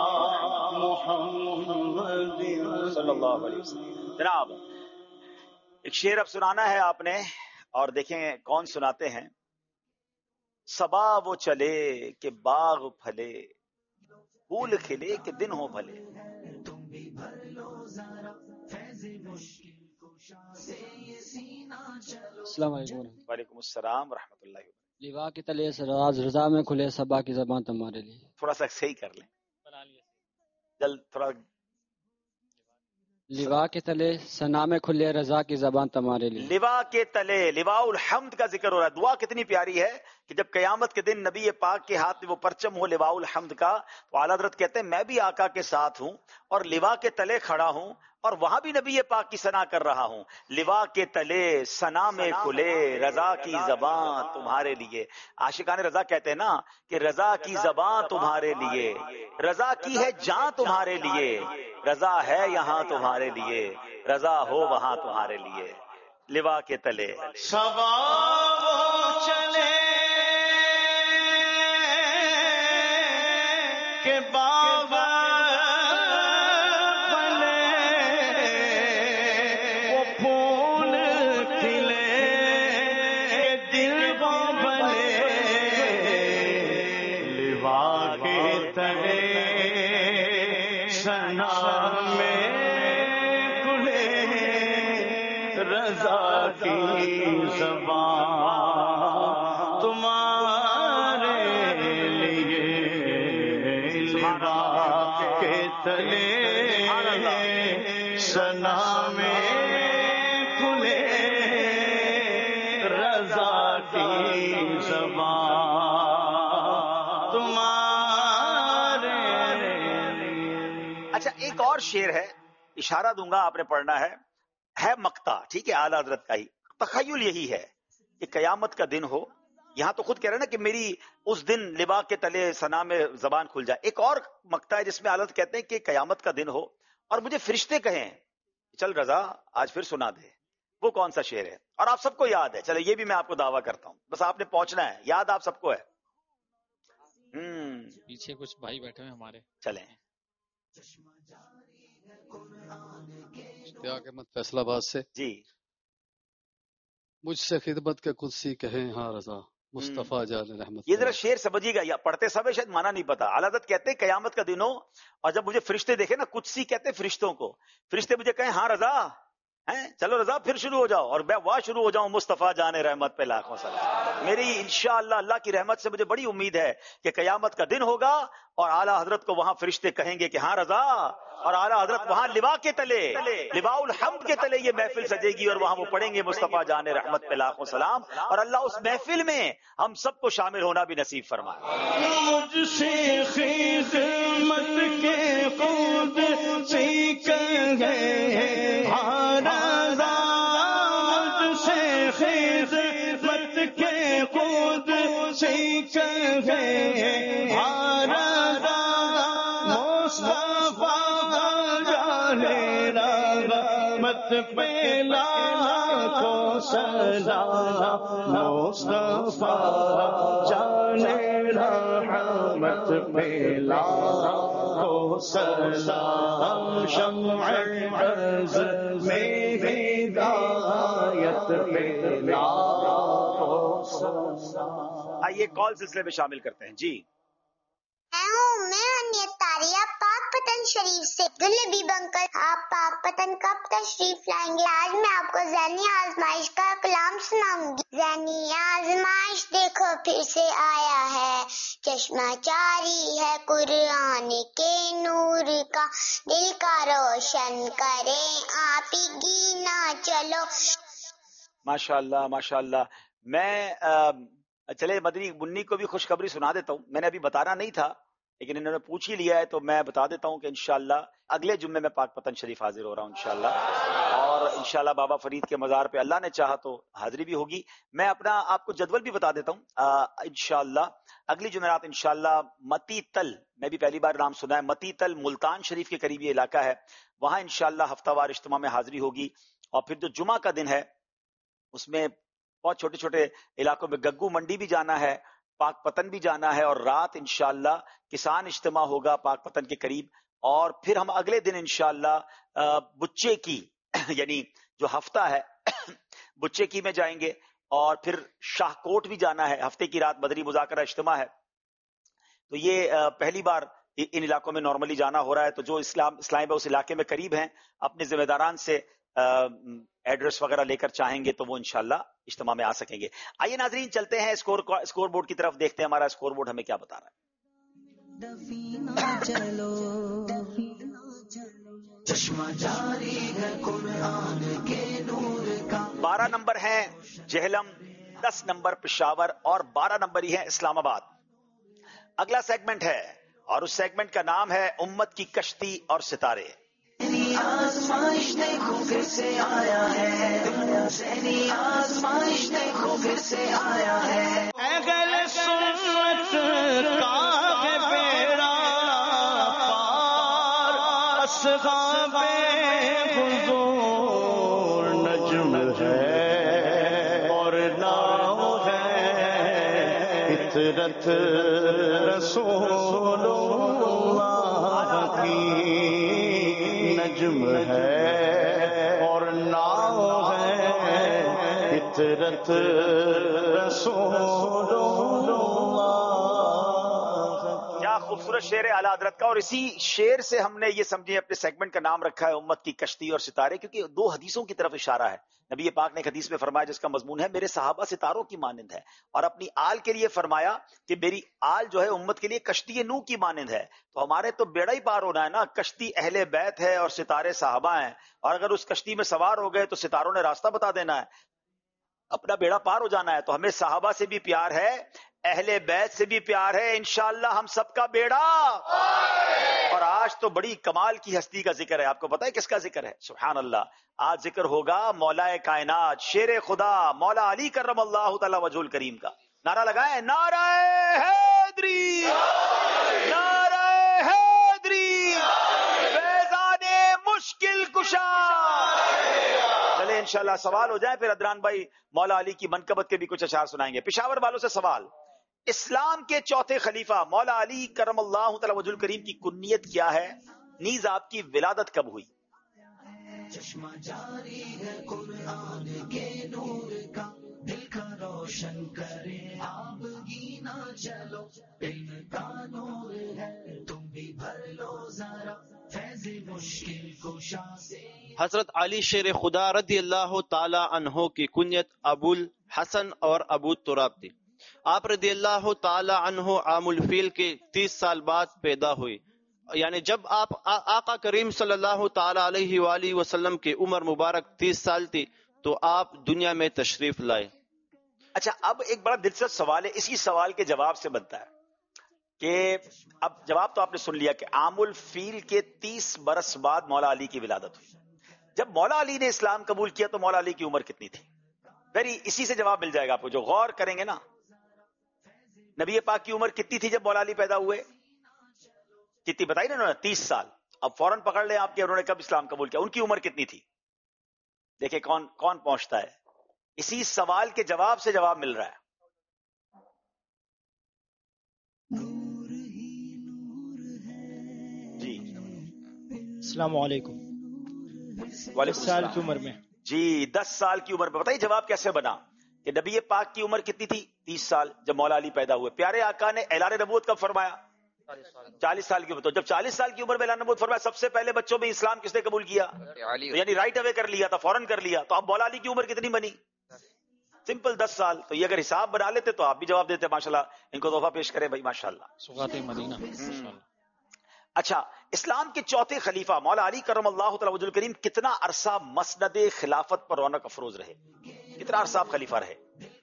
محمد صلی اللہ علیہ وسلم. جناب ایک شعر اب سنانا ہے آپ نے، اور دیکھیں کون سناتے ہیں. صبا وہ چلے کہ باغ پھلے، پھول کھلے کہ دن ہو بھلے. السلام علیکم. وعلیکم السلام ورحمۃ اللہ وبرکاتہ. لیوا کے تلے راز رضا میں کھلے صبا کی زبان تمہارے لیے. تھوڑا سا صحیح کر لیں جلد تھوڑا. لیوا کے تلے سنا میں کھلے رضا کی زبان تمہارے لیے. لوا کے تلے لواء الحمد کا ذکر ہو رہا ہے. دعا کتنی پیاری ہے کہ جب قیامت کے دن نبی پاک کے ہاتھ میں وہ پرچم ہو لواء الحمد کا، تو اعلیٰ حضرت کہتے ہیں میں بھی آقا کے ساتھ ہوں اور لوا کے تلے کھڑا ہوں اور وہاں بھی نبی پاک کی ثنا کر رہا ہوں. لوا کے تلے ثنا میں کھلے رضا کی زبان تمہارے لیے. عاشقان رضا کہتے ہیں نا کہ رضا کی زبان تمہارے لیے، رضا کی ہے جاں تمہارے لیے، رضا ہے یہاں تمہارے لیے، رضا ہو وہاں تمہارے لیے. لوا کے تلے صبا وہ چلے کہ باغ پھلے، وہ پھول کھلے کہ دل وہ بھلے. لوا کے تلے سنا میں کھلے رضا کی زبان تمہارے لیے. لوا کے تلے سنا میں کھلے رضا کی زبان تمہارے لیے. اچھا ایک اور شعر ہے، اشارہ دوں گا آپ نے پڑھنا ہے. ہے مقطع، ٹھیک ہے، اعلیٰ حضرت کا ہی تخیل یہی ہے کہ قیامت کا دن ہو. یہاں تو خود کہہ رہے ہیں نا کہ میری اس دن لبا کے تلے سنا میں زبان کھل جائے. ایک اور مقطع ہے جس میں اعلیٰ حضرت کہتے ہیں کہ قیامت کا دن ہو اور مجھے فرشتے کہیں چل رضا آج پھر سنا دے. وہ کون سا شعر ہے؟ اور آپ سب کو یاد ہے. چلے یہ بھی میں آپ کو دعویٰ کرتا ہوں، بس آپ نے پہنچنا ہے. یاد آپ سب کو ہے؟ ہم پیچھے کچھ بھائی بیٹھے ہیں ہمارے. چلیں. اشتیاق احمد فیصل آباد سے. جی. مجھ سے خدمت کے قدسی کہیں ہاں رضا مصطفیٰ جان رحمت. یہ ذرا شعر سمجھیے گا، یا پڑھتے سب شاید مانا نہیں پتا. اعلیٰ حضرت کہتے ہیں قیامت کا دن ہو اور جب مجھے فرشتے دیکھے نا، قدسی کہتے ہیں فرشتوں کو، فرشتے مجھے کہیں ہاں رضا ہیں چلو رضا پھر شروع ہو جاؤ، اور میں وہاں شروع ہو جاؤں مصطفیٰ جان رحمت پہ لاکھوں سلام. میری انشاءاللہ اللہ کی رحمت سے مجھے بڑی امید ہے کہ قیامت کا دن ہوگا اور اعلیٰ حضرت کو وہاں فرشتے کہیں گے کہ ہاں رضا، اور اعلیٰ حضرت وہاں لوا کے تلے، لواء الحمد کے تلے یہ محفل سجے گی اور وہاں وہ پڑھیں گے مصطفیٰ جان رحمت پہ لاکھوں سلام، اور اللہ اس محفل میں ہم سب کو شامل ہونا بھی نصیب فرمائے۔ مجھ سے خدمت کے خود سیکھ گئے ہاں رضا، مجھ سے خدمت کے خود سیکھ گئے ہاں رضا، مصطفیٰ رحمت پہ لاکھوں سلام، مصطفیٰ جان رحمت پہ لاکھوں سلام، شمع عز میں ہدایت پہ لاکھوں سلام۔ آئیے کال سلسلے میں شامل کرتے ہیں جی۔ میں ہوں میں انیت تاریہ پاک پتن شریف سے۔ گلبی بنکر آپ پاک پتن کب تشریف لائیں گے؟ آج میں آپ کو ذہنی آزمائش کا کلام سناؤں گی۔ ذہنی آزمائش دیکھو پھر سے آیا ہے، چشمہ جاری ہے قرآن کے نور کا، دل کا روشن کرے آپ ہی گینا چلو۔ ماشاء اللہ ماشاء اللہ۔ میں چلے مدنی منی کو بھی خوشخبری سنا دیتا ہوں، میں نے ابھی بتانا نہیں تھا لیکن انہوں نے پوچھ ہی لیا ہے تو میں بتا دیتا ہوں کہ انشاءاللہ اگلے جمعے میں پاک پتن شریف حاضر ہو رہا ہوں انشاءاللہ، اور انشاءاللہ بابا فرید کے مزار پہ اللہ نے چاہا تو حاضری بھی ہوگی۔ میں اپنا آپ کو جدول بھی بتا دیتا ہوں، انشاءاللہ اگلی جمعرات انشاءاللہ متی تل، میں بھی پہلی بار نام سنا ہے، متی تل ملتان شریف کے قریب یہ علاقہ ہے، وہاں انشاءاللہ ہفتہ وار اجتماع میں حاضری ہوگی، اور پھر جو جمعہ کا دن ہے اس میں بہت چھوٹے چھوٹے علاقوں میں گگو منڈی بھی جانا ہے، پاک پتن بھی جانا ہے، اور رات انشاءاللہ کسان اجتماع ہوگا پاک پتن کے قریب، اور پھر ہم اگلے دن انشاءاللہ بچے کی یعنی جو ہفتہ ہے بچے کی میں جائیں گے، اور پھر شاہ کوٹ بھی جانا ہے، ہفتے کی رات مدنی مذاکرہ اجتماع ہے۔ تو یہ پہلی بار ان علاقوں میں نارملی جانا ہو رہا ہے، تو جو اسلام اسلام اس علاقے میں قریب ہیں اپنے ذمہ داران سے ایڈریس وغیرہ لے کر چاہیں گے تو وہ انشاءاللہ اجتماع میں آ سکیں گے۔ آئیے ناظرین چلتے ہیں اسکور اسکور بورڈ کی طرف، دیکھتے ہیں ہمارا اسکور بورڈ ہمیں کیا بتا رہا ہے۔ چشمہ جاری ہے قرآن کے نور کا۔ بارہ نمبر ہیں جہلم، دس نمبر پشاور اور بارہ نمبر ہی ہے اسلام آباد۔ اگلا سیگمنٹ ہے اور اس سیگمنٹ کا نام ہے امت کی کشتی اور ستارے۔ آزمائش دیکھو پھر سے آیا ہے، ذہنی آزمائش دیکھو پھر سے آیا ہے، اہل سنت کا ہے بیڑا پار، اصحاب حضور نجم ہے اور ناؤ ہے، فطرت رسول اللہ کی نجم ہے اور ناؤ ہے، فطرت رسول اللہ۔ کیا خوبصورت شعر ہے اعلیٰ حضرت کا، اور اسی شعر سے ہم نے یہ سمجھے اپنے سیگمنٹ کا نام رکھا ہے امت کی کشتی اور ستارے، کیونکہ دو حدیثوں کی طرف اشارہ ہے۔ نبی پاک نے ایک حدیث میں فرمایا جس کا مضمون ہے میرے صحابہ ستاروں کی مانند ہے، اور اپنی آل کے لیے فرمایا کہ میری آل جو ہے امت کے لیے کشتی نوح کی مانند ہے۔ تو ہمارے تو بیڑا ہی پار ہونا ہے نا، کشتی اہل بیت ہے اور ستارے صحابہ ہیں، اور اگر اس کشتی میں سوار ہو گئے تو ستاروں نے راستہ بتا دینا ہے، اپنا بیڑا پار ہو جانا ہے۔ تو ہمیں صحابہ سے بھی پیار ہے، اہل بیت سے بھی پیار ہے، انشاءاللہ ہم سب کا بیڑا۔ اور آج تو بڑی کمال کی ہستی کا ذکر ہے، آپ کو پتا ہے کس کا ذکر ہے؟ سبحان اللہ، آج ذکر ہوگا مولا کائنات شیر خدا مولا علی کرم اللہ تعالی وجہ الکریم کا۔ نعرہ لگائیں، نعرہ حیدری، نعرہ حیدری، فیضان مشکل کشا۔ چلے انشاءاللہ سوال ہو جائے، پھر ادران بھائی مولا علی کی منقبت کے بھی کچھ اشعار سنائیں گے۔ پشاور والوں سے سوال، اسلام کے چوتھے خلیفہ مولا علی کرم اللہ تعالی وجہ الکریم کی کنیت کیا ہے؟ نیز آپ کی ولادت کب ہوئی؟ چشمہ جاری ہے قرآن کے نور کا، دل کا روشن کرے آپ گینا چلو، علم کا نور ہے تم بھی بھر لو ذرا، فیض مشکل کشا سے۔ حضرت علی شیر خدا رضی اللہ تعالی عنہ کی کنیت ابو الحسن اور ابو تراب تھی۔ آپ رضی اللہ تعالی عنہ عام الفیل کے تیس سال بعد پیدا ہوئے، یعنی جب آپ آقا کریم صلی اللہ تعالی علیہ وآلہ وسلم کی عمر مبارک تیس سال تھی تو آپ دنیا میں تشریف لائے۔ اچھا، اب ایک بڑا دلچسپ سوال ہے، اسی سوال کے جواب سے بنتا ہے کہ اب جواب تو آپ نے سن لیا کہ عام الفیل کے تیس برس بعد مولا علی کی ولادت ہوئی۔ جب مولا علی نے اسلام قبول کیا تو مولا علی کی عمر کتنی تھی؟ ویری اسی سے جواب مل جائے گا آپ کو، جو غور کریں گے نا۔ نبی پاک کی عمر کتنی تھی جب مولا علی پیدا ہوئے؟ کتنی بتائی نا انہوں نے؟ تیس سال۔ اب فوراً پکڑ لیں آپ کے انہوں نے کب اسلام قبول کیا، ان کی عمر کتنی تھی؟ دیکھیں کون کون پہنچتا ہے، اسی سوال کے جواب سے جواب مل رہا ہے۔ جی السلام علیکم۔ وعلیکم سال السلام کی عمر میں جی دس سال کی عمر میں بتائیے جواب کیسے بنا کہ نبی پاک کی عمر کتنی تھی؟ تیس سال جب مولا علی پیدا ہوئے۔ پیارے آقا نے اعلان نبوت کب فرمایا؟ چالیس سال کی عمر۔ تو جب چالیس سال کی عمر میں اعلان نبوت فرمایا، سب سے پہلے بچوں میں اسلام کس نے قبول کیا؟ تو یعنی رائٹ اوے کر لیا تھا، فوراً کر لیا۔ تو اب مولا علی کی عمر کتنی بنی؟ سمپل دس سال۔ تو یہ اگر حساب بنا لیتے تو آپ بھی جواب دیتے۔ ماشاءاللہ، ان کو تحفہ پیش کرے بھائی، ماشاءاللہ۔ سوغات مدینہ۔ اچھا، اسلام کے چوتھے خلیفہ مولا علی کرم اللہ تعالی وجہ الکریم کتنا عرصہ مسند خلافت پر رونق افروز رہے؟ کتنا عرصہ آپ خلیفہ رہے؟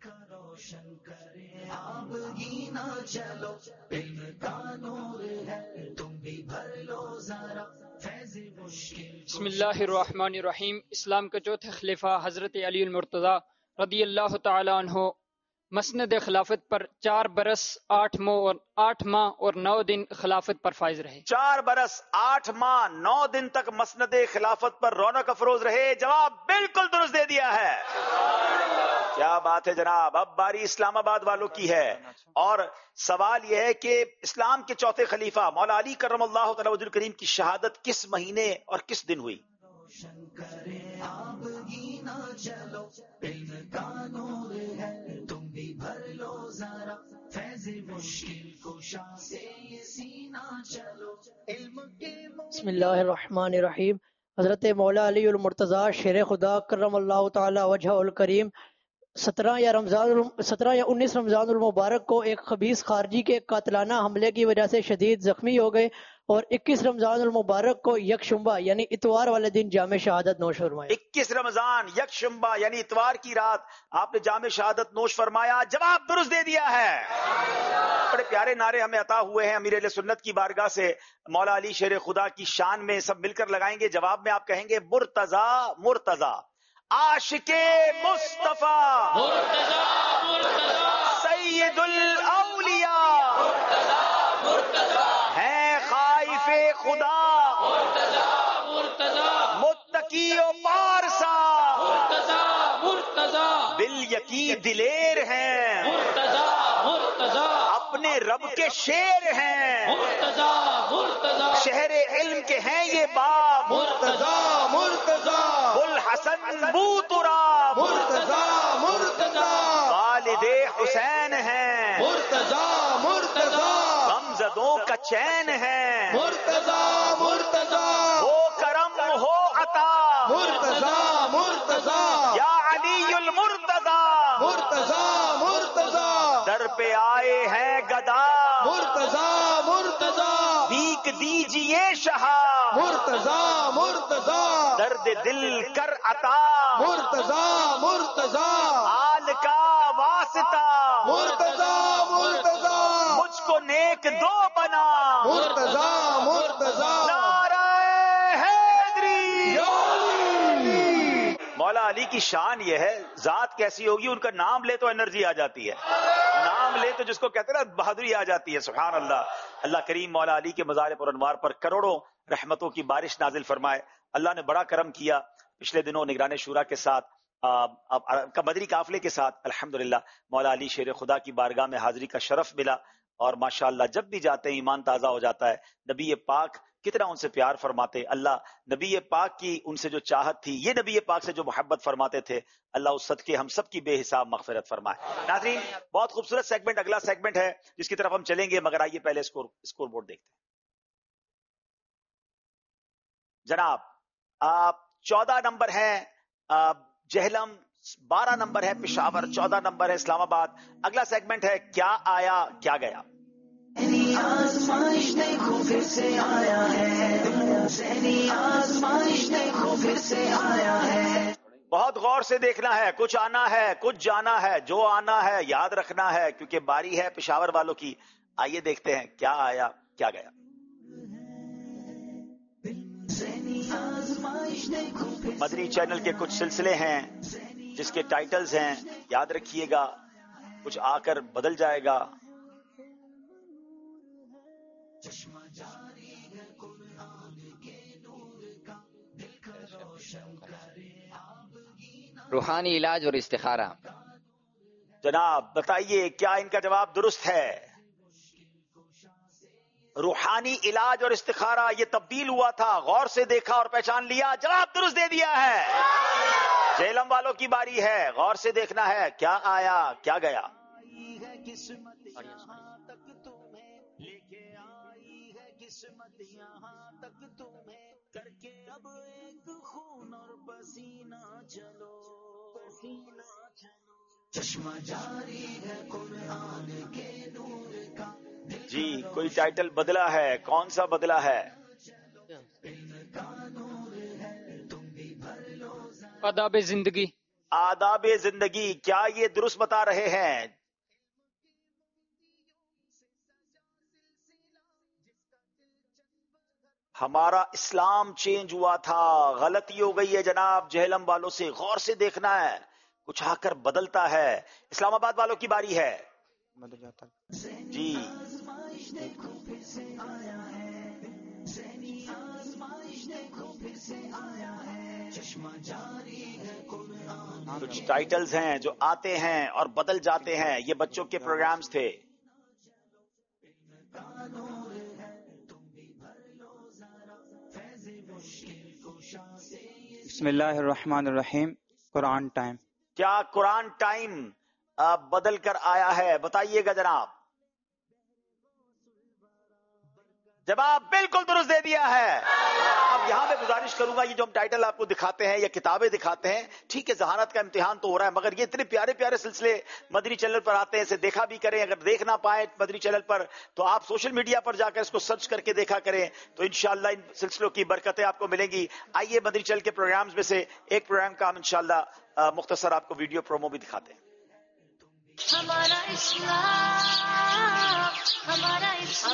بسم اللہ الرحمن الرحیم۔ اسلام کے چوتھے خلیفہ حضرت علی المرتضی رضی اللہ تعالی عنہ مسند خلافت پر چار برس آٹھ ماہ اور آٹھ ماہ اور نو دن خلافت پر فائز رہے۔ چار برس آٹھ ماہ نو دن تک مسند خلافت پر رونق افروز رہے۔ جواب بالکل درست دے دیا ہے۔ کیا بات ہے جناب، اب باری اسلام آباد والوں کی ہے۔ اور سوال یہ ہے کہ اسلام کے چوتھے خلیفہ مولا علی کرم اللہ تعالی وجہ الکریم کی شہادت کس مہینے اور کس دن ہوئی؟ بسم اللہ الرحمن الرحیم۔ حضرت مولا علی المرتضی شیر خدا کرم اللہ تعالی وجہ الکریم سترہ یا رمضان سترہ یا انیس رمضان المبارک کو ایک خبیث خارجی کے قاتلانہ حملے کی وجہ سے شدید زخمی ہو گئے اور اکیس رمضان المبارک کو یکشنبہ یعنی اتوار والے دن جامع شہادت نوش فرمایا۔ اکیس رمضان یکشنبہ یعنی اتوار کی رات آپ نے جامع شہادت نوش فرمایا۔ جواب درست دے دیا ہے۔ بڑے پیارے نعرے ہمیں عطا ہوئے ہیں امیر اہل سنت کی بارگاہ سے، مولا علی شیر خدا کی شان میں سب مل کر لگائیں گے۔ جواب میں آپ کہیں گے مرتضی مرتضی عاشق مصطفیٰ سید الاولیاء ہیں خائف خدا متقی و پارسا بال یقین دلیر ہیں اپنے رب کے شیر ہیں شہر علم کے ہیں یہ باب مرتضی مرتضی الحسن بو تراب مرتضی مرتضی والد حسین ہیں مرتضی مرتضی غمزدوں کا چین ہے مرتضی مرتضی ہو کرم ہو عطا مرتضی مرتضی یا علی المرتضی مرتضی مرتضی در پہ آئے ہیں گدا مرتضی مرتضی بھیک دیجئے شہا مرتضی مرتضی درد دل کر عطا مرتضی مرتضی آل کا واسطہ مرتضی مرتضی مجھ کو نیک دو بنا مرتضی مرتضی نعرہ حیدری۔ مولا علی کی شان یہ ہے، ذات کیسی ہوگی، ان کا نام لے تو انرجی آ جاتی ہے، نام لے تو جس کو کہتے ہیں نا بہادری آ جاتی ہے۔ سبحان اللہ۔ اللہ کریم مولا علی کے مزار پر انوار پر کروڑوں رحمتوں کی بارش نازل فرمائے۔ اللہ نے بڑا کرم کیا، پچھلے دنوں نگران شورا کے ساتھ کا مدنی قافلے کے ساتھ الحمدللہ مولا علی شیر خدا کی بارگاہ میں حاضری کا شرف ملا، اور ماشاءاللہ جب بھی جاتے ہیں ایمان تازہ ہو جاتا ہے۔ نبی پاک کتنا ان سے پیار فرماتے، اللہ نبی پاک کی ان سے جو چاہت تھی، یہ نبی پاک سے جو محبت فرماتے تھے، اللہ اس صدقے ہم سب کی بے حساب مغفرت فرمائے۔ ناظرین، بہت خوبصورت سیگمنٹ اگلا سیگمنٹ ہے جس کی طرف ہم چلیں گے، مگر آئیے پہلے اسکور اسکور بورڈ دیکھتے ہیں۔ جناب آپ چودہ نمبر ہیں جہلم بارہ نمبر ہے پشاور، چودہ نمبر ہے اسلام آباد. اگلا سیگمنٹ ہے کیا آیا کیا گیا. آزمائش دیکھو پھر سے آیا ہے، ذہنی آزمائش دیکھو پھر سے آیا ہے. بہت غور سے دیکھنا ہے، کچھ آنا ہے کچھ جانا ہے، جو آنا ہے یاد رکھنا ہے کیونکہ باری ہے پشاور والوں کی. آئیے دیکھتے ہیں کیا آیا کیا گیا. مدنی چینل کے کچھ سلسلے ہیں جس کے ٹائٹلز ہیں، یاد رکھیے گا، کچھ آ کر بدل جائے گا. روحانی علاج اور استخارہ. جناب بتائیے کیا ان کا جواب درست ہے؟ روحانی علاج اور استخارہ یہ تبدیل ہوا تھا، غور سے دیکھا اور پہچان لیا، جواب درست دے دیا ہے. جہلم والوں کی باری ہے، غور سے دیکھنا ہے کیا آیا کیا گیا. جی کوئی ٹائٹل بدلا ہے، کون سا بدلا ہے؟ آداب زندگی. آداب زندگی، کیا یہ درست بتا رہے ہیں؟ ہمارا اسلام چینج ہوا تھا، غلطی ہو گئی ہے جناب جہلم والوں سے، غور سے دیکھنا ہے، کچھ آ کر بدلتا ہے. اسلام آباد والوں کی باری ہے. جی کچھ ٹائٹلز ہیں جو آتے ہیں اور بدل جاتے ہیں، یہ بچوں کے پروگرامز تھے. بسم اللہ الرحمن الرحیم. قرآن ٹائم. کیا قرآن ٹائم بدل کر آیا ہے؟ بتائیے گا جناب. جواب بالکل درست دے دیا ہے. اب یہاں میں گزارش کروں گا، یہ جو ہم ٹائٹل آپ کو دکھاتے ہیں یا کتابیں دکھاتے ہیں، ٹھیک ہے ذہانت کا امتحان تو ہو رہا ہے، مگر یہ اتنے پیارے پیارے سلسلے مدنی چینل پر آتے ہیں، اسے دیکھا بھی کریں. اگر دیکھ نہ پائیں مدنی چینل پر تو آپ سوشل میڈیا پر جا کر اس کو سرچ کر کے دیکھا کریں، تو انشاءاللہ ان سلسلوں کی برکتیں آپ کو ملیں گی. آئیے مدنی چینل کے پروگرامز میں سے ایک پروگرام کا ہم انشاءاللہ مختصر آپ کو ویڈیو پرومو بھی دکھاتے ہیں. ہمارا اسلام، ہمارا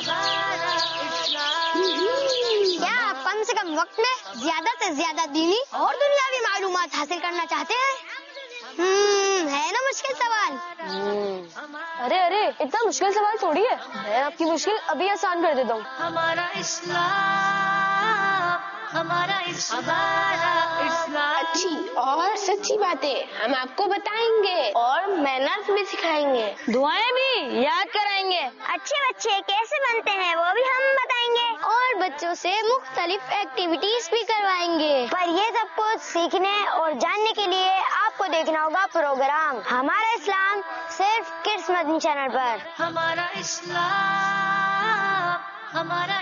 کیا آپ کم سے کم وقت میں زیادہ سے زیادہ دینی اور دنیاوی معلومات حاصل کرنا چاہتے ہیں؟ ہم، ہے نا مشکل سوال. ارے ارے اتنا مشکل سوال تھوڑی ہے، میں آپ کی مشکل ابھی آسان کر دیتا ہوں. ہمارا اسلام، ہمارا اسلام. اچھی اور سچی باتیں ہم آپ کو بتائیں گے اور مینرز بھی سکھائیں گے، دعائیں بھی یاد کرائیں گے. اچھے بچے کیسے بنتے ہیں وہ بھی ہم بتائیں گے اور بچوں سے مختلف ایکٹیویٹیز بھی کروائیں گے. پر یہ سب کچھ سیکھنے اور جاننے کے لیے آپ کو دیکھنا ہوگا پروگرام ہمارا اسلام صرف کڈس مدنی چینل پر. ہمارا اسلام، ہمارا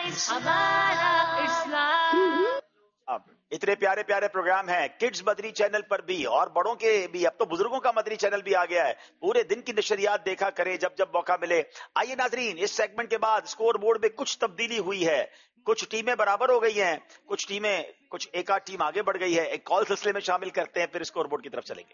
اسلام. اب اتنے پیارے پیارے پروگرام ہیں کڈز مدنی چینل پر بھی اور بڑوں کے بھی، اب تو بزرگوں کا مدنی چینل بھی آ گیا ہے. پورے دن کی نشریات دیکھا کریں جب جب موقع ملے. آئیے ناظرین، اس سیگمنٹ کے بعد اسکور بورڈ میں کچھ تبدیلی ہوئی ہے، کچھ ٹیمیں برابر ہو گئی ہیں، کچھ ٹیمیں کچھ ایک آدھ ٹیم آگے بڑھ گئی ہے. ایک کال سلسلے میں شامل کرتے ہیں، پھر اسکور بورڈ کی طرف چلیں گے.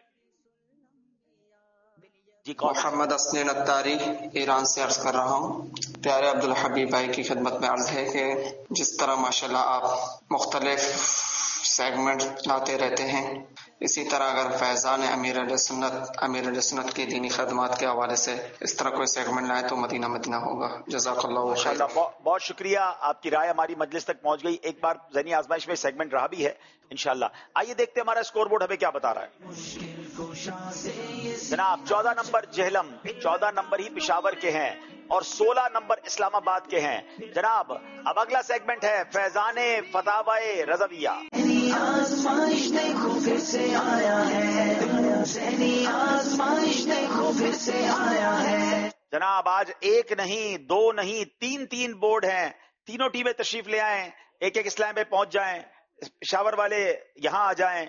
جی محمد اسنین اتاری ایران سے عرض کر رہا ہوں. پیارے عبدالحبیب بھائی کی خدمت میں عرض ہے کہ جس طرح ماشاءاللہ آپ مختلف سیگمنٹ لاتے رہتے ہیں، اسی طرح اگر فیضان امیر علیہ سنت امیر علیہ سنت کی دینی خدمات کے حوالے سے اس طرح کوئی سیگمنٹ لائے تو مدینہ مدینہ ہوگا. جزاک اللہ خیر. بہت شکریہ، آپ کی رائے ہماری مجلس تک پہنچ گئی. ایک بار ذہنی آزمائش میں سیگمنٹ رہا بھی ہے انشاءاللہ. آئیے دیکھتے ہیں ہمارا اسکور بورڈ ہمیں کیا بتا رہا ہے. جناب چودہ نمبر جہلم، چودہ نمبر ہی پشاور کے ہیں اور سولہ نمبر اسلام آباد کے ہیں. جناب اب اگلا سیگمنٹ ہے فیضان فتاوی رضویہ. آزمائش دیکھو پھر سے آیا ہے، ذہنی آزمائش دیکھو پھر سے آیا ہے. جناب آج ایک نہیں، دو نہیں، تین تین بورڈ ہیں. تینوں ٹیمیں تشریف لے آئیں، ایک ایک اسلام پہ پہنچ جائیں. پشاور والے یہاں آ جائیں،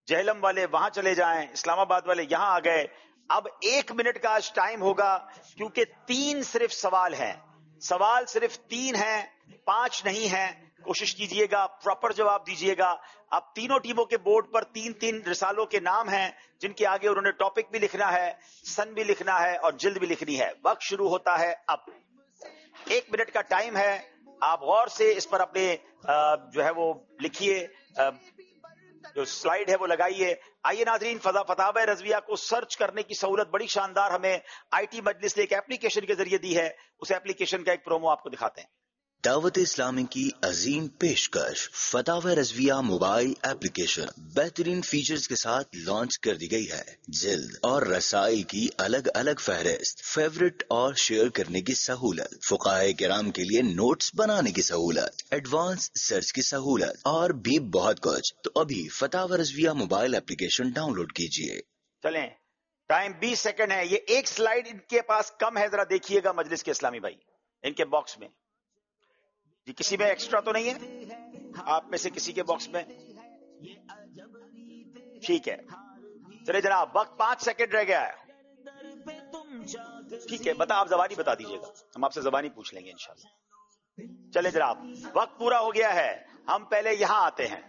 جہلم والے وہاں چلے جائیں، اسلام آباد والے یہاں آ گئے. اب ایک منٹ کا آج ٹائم ہوگا کیونکہ تین صرف سوال ہیں، سوال صرف تین ہیں، پانچ نہیں ہیں. کوشش کیجئے گا پراپر جواب دیجئے گا. اب تینوں ٹیموں کے بورڈ پر تین تین رسالوں کے نام ہیں جن کے آگے انہوں نے ٹاپک بھی لکھنا ہے، سن بھی لکھنا ہے اور جلد بھی لکھنی ہے. وقت شروع ہوتا ہے اب. ایک منٹ کا ٹائم ہے، آپ غور سے اس پر اپنے جو ہے وہ لکھیے، جو سلائیڈ ہے وہ لگائیے. آئیے ناظرین، فضا فتاوی رضویہ کو سرچ کرنے کی سہولت بڑی شاندار ہمیں آئی ٹی مجلس نے ایک ایپلیکیشن کے ذریعے دی ہے. اس ایپلیکیشن کا ایک پرومو آپ کو دکھاتے ہیں. دعوت اسلامی کی عظیم پیشکش فتاوی رضویہ موبائل ایپلیکیشن بہترین فیچرز کے ساتھ لانچ کر دی گئی ہے. جلد اور رسائل کی الگ الگ فہرست، فیورٹ اور شیئر کرنے کی سہولت، فقہائے کرام کے لیے نوٹس بنانے کی سہولت، ایڈوانس سرچ کی سہولت اور بھی بہت کچھ. تو ابھی Fatawa Razvia mobile application download کیجیے. چلیں، ٹائم بیس سیکنڈ ہے. یہ ایک سلائیڈ ان کے پاس کم ہے، ذرا دیکھیے گا مجلس کے اسلامی بھائی ان کے باکس میں. جی کسی میں ایکسٹرا تو نہیں ہے آپ میں سے کسی کے باکس میں؟ ٹھیک ہے، چلے جناب، وقت پانچ سیکنڈ رہ گیا ہے. ٹھیک ہے، بتا آپ زبانی بتا دیجیے گا، ہم آپ سے زبانی پوچھ لیں گے انشاءاللہ. چلے جناب، وقت پورا ہو گیا ہے. ہم پہلے یہاں آتے ہیں.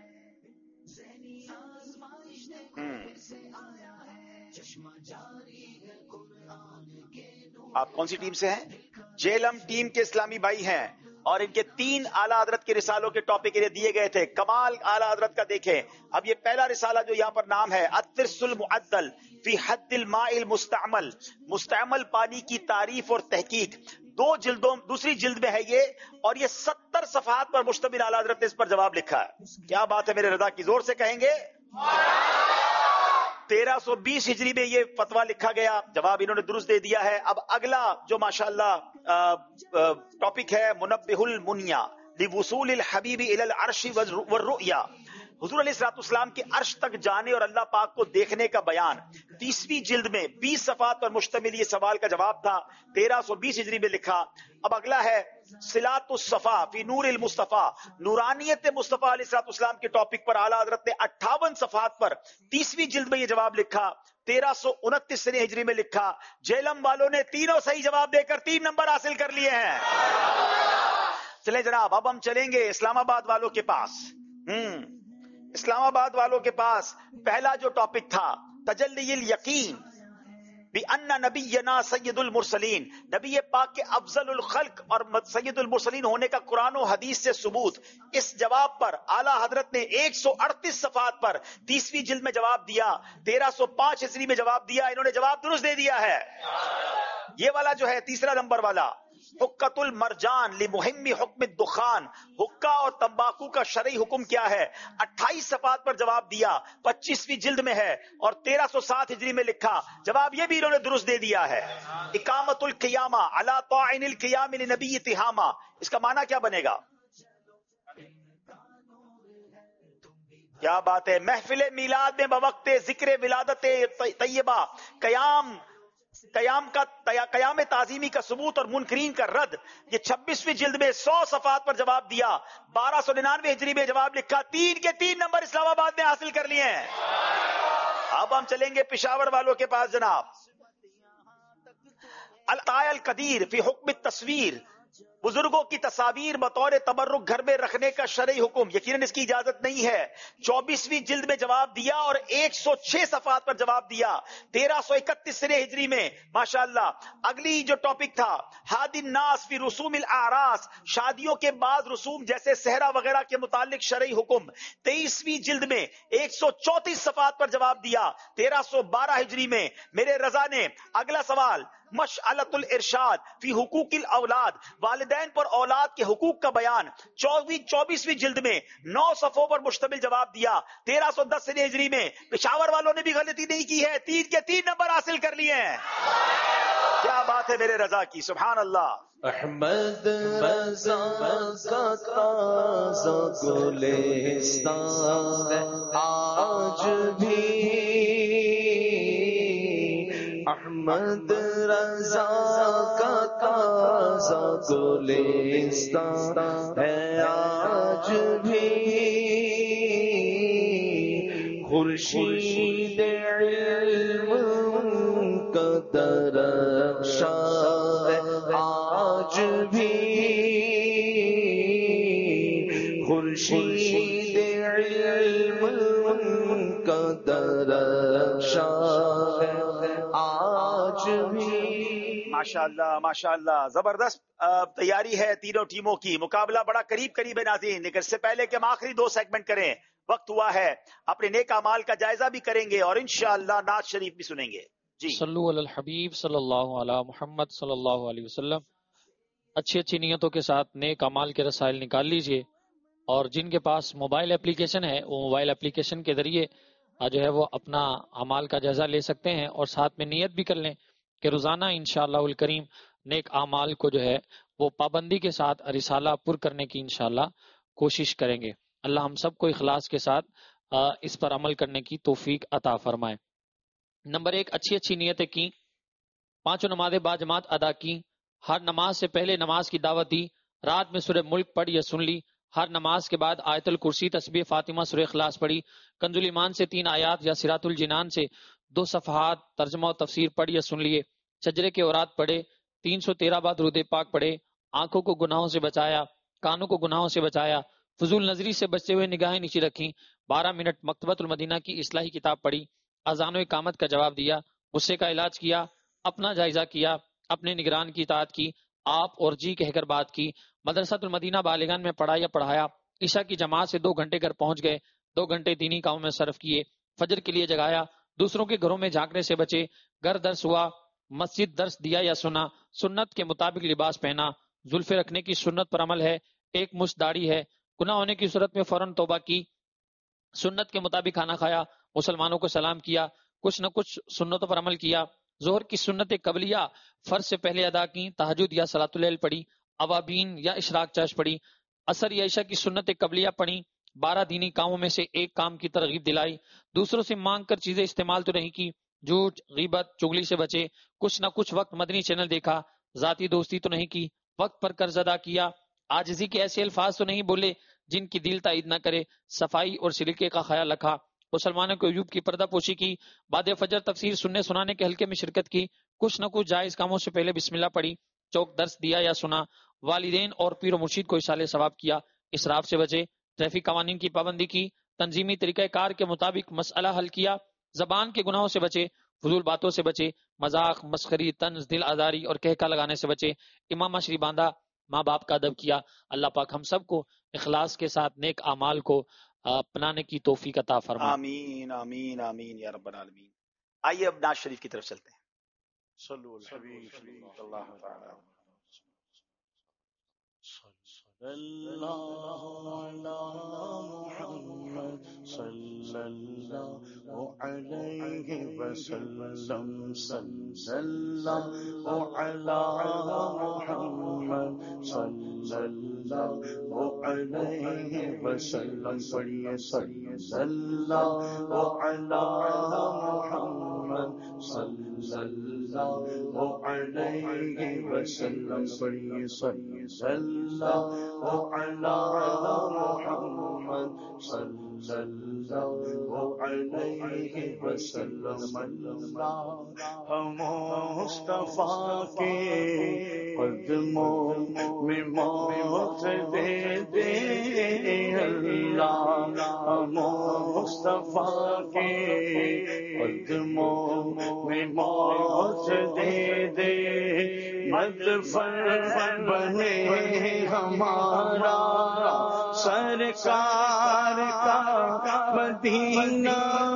آپ کون سی ٹیم سے ہیں؟ جیلم ٹیم کے اسلامی بھائی ہیں اور ان کے تین اعلیٰ حضرت کے رسالوں کے ٹاپک انہیں دیے گئے تھے. کمال اعلیٰ حضرت کا دیکھیں. اب یہ پہلا رسالہ جو یہاں پر نام ہے الترس المعدل فی حد الماء المستعمل، مستعمل پانی کی تعریف اور تحقیق، دو جلدوں، دوسری جلد میں ہے یہ، اور یہ ستر صفحات پر مشتمل اعلیٰ حضرت نے اس پر جواب لکھا ہے. کیا بات ہے میرے رضا کی، زور سے کہیں گے. تیرہ سو بیس ہجری میں یہ فتویٰ لکھا گیا، جواب انہوں نے درست دے دیا ہے. اب اگلا جو ماشاءاللہ ٹاپک ہے منبہ المنیا لوصول الحبیب الی العرش والرؤیا، حضور علیہ الصلوۃ والسلام کے عرش تک جانے اور اللہ پاک کو دیکھنے کا بیان. تیسویں جلد میں بیس صفحات پر مشتمل یہ سوال کا جواب تھا، تیرہ سو بیس ہجری میں لکھا. اب اگلا ہے صلات الصفا فی نور المصطفیٰ، نورانیت مصطفیٰ علیہ الصلوۃ والسلام کے ٹاپک پر اعلیٰ حضرت نے اٹھاون صفحات پر تیسویں جلد میں یہ جواب لکھا، تیرہ سو انتیس ہجری میں لکھا. جیلم والوں نے تینوں صحیح جواب دے کر تین نمبر حاصل کر لیے ہیں. چلیں جناب، اب ہم چلیں گے اسلام آباد والوں کے پاس. ہم اسلام آباد والوں کے پاس پہلا جو ٹاپک تھا تجلی الیقین بِأَنَّ نَبِيَّنَا سید المرسلین، نبی پاک کے افضل الخلق اور سید المرسلین ہونے کا قرآن و حدیث سے ثبوت. اس جواب پر اعلیٰ حضرت نے ایک سو اڑتیس صفحات پر تیسویں جلد میں جواب دیا، تیرہ سو پانچ عیسوی میں جواب دیا. انہوں نے جواب درست دے دیا ہے. یہ والا جو ہے تیسرا نمبر والا حقۃ المرجان لمہم حکم الدخان، حقہ اور تمباکو کا شرعی حکم کیا ہے، اٹھائیس صفحات پر جواب دیا، پچیسویں جلد میں ہے اور تیرہ سو سات ہجری میں لکھا. جواب یہ بھی انہوں نے درست دے دیا ہے. اقامت القیامہ علی طاعن القیام لنبی تہامہ، اس کا معنی کیا بنے گا؟ کیا بات ہے، محفل میلاد میں بوقت ذکر ولادت طیبہ قیام قیام کا قیام تعظیمی کا ثبوت اور منکرین کا رد. یہ چھبیسویں جلد میں سو صفحات پر جواب دیا، بارہ سو ننانوے ہجری میں جواب لکھا. تین کے تین نمبر اسلام آباد میں حاصل کر لیے ہیں. اب ہم چلیں گے پشاور والوں کے پاس جناب. الطائع القدیر فی حکم التصویر، بزرگوں کی تصاویر بطور تبرک گھر میں رکھنے کا شرعی حکم، یقیناً اس کی اجازت نہیں ہے. چوبیسویں جلد میں جواب دیا اور ایک سو چھ صفحات پر جواب دیا، تیرہ سو اکتیس ہجری میں ماشاءاللہ. اگلی جو ٹاپک تھا ہادی الناس فی رسوم الاعراس، شادیوں کے بعض رسوم جیسے صحرا وغیرہ کے متعلق شرعی حکم، تیئیسویں جلد میں ایک سو چونتیس صفحات پر جواب دیا، تیرہ سو بارہ ہجری میں. میرے رضا نے اگلا سوال مشعلۃ الارشاد فی حقوق الاولاد، والدین پر اولاد کے حقوق کا بیان، چوبیسویں جلد میں نو صفحوں پر مشتمل جواب دیا، تیرہ سو دس ہجری میں. پشاور والوں نے بھی غلطی نہیں کی ہے، تین کے تین نمبر حاصل کر لیے ہیں. کیا بات ہے میرے رضا کی، سبحان اللہ. احمد رضا کا تازہ گلستان آج بھی، احمد رضا کا تازہ گلستان ہے آج بھی. خورشید علم کا درخشاں ہے آج بھی، خورشید علم کا درخشاں ہے آج بھی۔ ماشاءاللہ ماشاءاللہ، زبردست تیاری ہے تینوں ٹیموں کی، مقابلہ بڑا قریب قریب ہے ناظرین، لیکن اس سے پہلے کہ ہم آخری دو سیگمنٹ کریں، وقت ہوا ہے اپنے نیک اعمال کا جائزہ بھی کریں گے اور انشاءاللہ نعت شریف بھی سنیں گے۔ جی صلو علی الحبیب صلی اللہ علی محمد صلی اللہ علیہ وسلم۔ اچھی اچھی نیتوں کے ساتھ نیک اعمال کے رسائل نکال لیجئے، اور جن کے پاس موبائل اپلیکیشن ہے وہ موبائل اپلیکیشن کے ذریعے جو ہے وہ اپنا اعمال کا جائزہ لے سکتے ہیں، اور ساتھ میں نیت بھی کر لیں کہ روزانہ انشاءاللہ الکریم نیک اعمال کو جو ہے وہ پابندی کے ساتھ رسالہ پر کرنے کی انشاءاللہ کوشش کریں گے۔ اللہ ہم سب کو اخلاص کے ساتھ اس پر عمل کرنے کی توفیق عطا فرمائے۔ نمبر ایک، اچھی اچھی نیتیں کی، پانچوں نمازیں باجماعت ادا کی، ہر نماز سے پہلے نماز کی دعوت دی، رات میں سورہ ملک پڑھ یا سن لی، ہر نماز کے بعد آیت الکرسی تسبیح فاطمہ سورہ اخلاص پڑھی، کنز الایمان سے تین آیات یا صراط الجنان سے دو صفحات ترجمہ و تفسیر پڑھ یا سن لیے، شجرے کے اوراد پڑھے، تین سو تیرہ بار درود پاک پڑھے، آنکھوں کو گناہوں سے بچایا، کانوں کو گناہوں سے بچایا، فضول نظری سے بچتے ہوئے نگاہیں نیچی رکھیں، بارہ منٹ مکتبۃ المدینہ کی اصلاحی کتاب پڑھی، اذان و اقامت کا جواب دیا، غصے کا علاج کیا، اپنا جائزہ کیا، اپنے نگران کی اطاعت کی، آپ اور جی کہہ کر بات کی، مدرسۃ المدینہ بالغان میں پڑھا یا پڑھایا، عشاء کی جماعت سے دو گھنٹے گھر پہنچ گئے، دو گھنٹے دینی کاموں میں صرف کیے، فجر کے لیے جگایا، دوسروں کے گھروں میں جھانکنے سے بچے، گھر درس ہوا، مسجد درس دیا یا سنا، سنت کے مطابق لباس پہنا، زلفے رکھنے کی سنت پر عمل ہے، ایک مشت داڑھی ہے، گناہ ہونے کی صورت میں فوراً توبہ کی، سنت کے مطابق کھانا کھایا، مسلمانوں کو سلام کیا، کچھ نہ کچھ سنتوں پر عمل کیا، ظہر کی سنت قبلیہ فرض سے پہلے ادا کی، تہجد یا صلاۃ اللیل پڑھی، اوابین یا اشراق چش پڑھی، عصر یا عشاء کی سنت قبلیہ پڑھی، بارہ دینی کاموں میں سے ایک کام کی ترغیب دلائی، دوسروں سے مانگ کر چیزیں استعمال تو نہیں کی، جھوٹ غیبت چغلی سے بچے، کچھ نہ کچھ وقت مدنی چینل دیکھا، ذاتی دوستی تو نہیں کی، وقت پر قرض ادا کیا، عاجزی کے ایسے الفاظ تو نہیں بولے جن کی دل تائید نہ کرے، صفائی اور سلیقے کا خیال رکھا، مسلمانوں کو عیوب کی پردہ پوشی کی، بعد فجر تفسیر سننے سنانے کے حلقے میں شرکت کی، کچھ نہ کچھ جائز کاموں سے پہلے بسم اللہ پڑھی، چوک درس دیا یا سنا، والدین اور پیر و مرشید کو اصالہ ثواب کیا، اسراف سے بچے، ٹریفک قوانین کی پابندی کی، تنظیمی طریقہ کار کے مطابق مسئلہ حل کیا، زبان کے گناہوں سے بچے، فضول باتوں سے بچے، مذاق مسخری طنز دل آزاری اور کہکا لگانے سے بچے، امام مشری باندھا، ماں باپ کا ادب کیا۔ اللہ پاک ہم سب کو اخلاص کے ساتھ نیک اعمال کو اپنانے کی توفیق عطا فرمائے۔ آمین آمین آمین یا رب العالمین۔ آئیے اب نعت شریف کی طرف چلتے ہیں۔ صلو علی الحبیب صلی اللہ تعالی اللہ علی محمد صلی اللہ علیہ وسلم، صلی اللہ علی محمد صلی اللہ علیہ وسلم، پڑھیے صلی اللہ علی محمد صلی اللہ علیہ وسلم، پڑھیے صلی اللہ علی محمد صلی اللہ علیہ وسلم۔ اللہ مصطفیٰ کے قدموں میں موت دے دے، اللہ مصطفیٰ کے قدموں میں موت دے دے، مدفن بنے ہمارا سرکار کا مدینہ،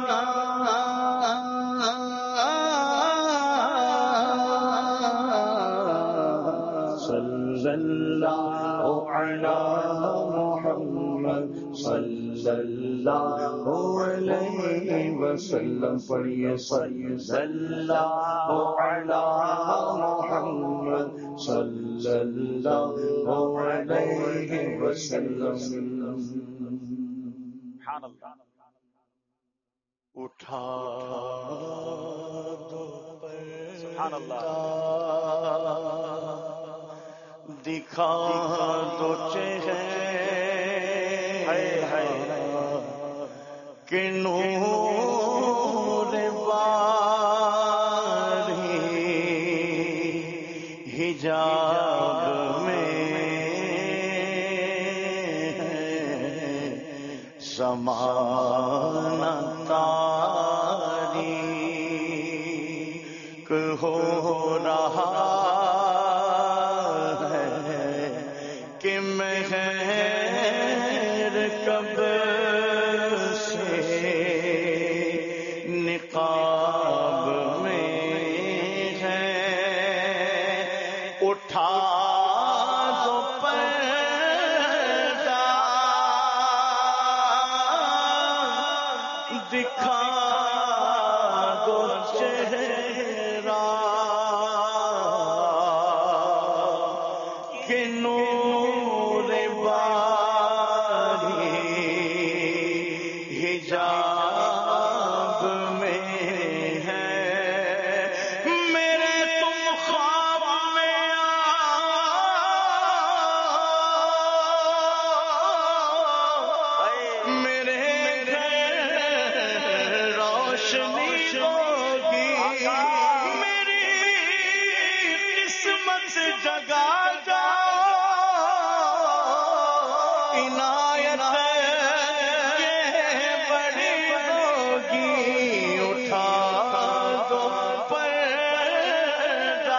صلی اللہ علی محمد صلی اللہ علیہ وسلم، پڑھیے صلی اللہ علی محمد صلی اللہ علیہ وسلم۔ اٹھا دو پردہ، دکھا دو چہرہ کہ نور باری حجاب میں زمانہ تاریک ہو رہا ہے کہ مہر کب سے نقاب میں ہے اٹھا دو پردہ دکھا دو چہرہ کہ نور باری حجاب میں ہے میرے تم خواب میں آؤ میرے روشنی ہوگی میری قسمت جگا جاؤ عنایت یہ بڑی ہوگی اٹھا دو پردہ.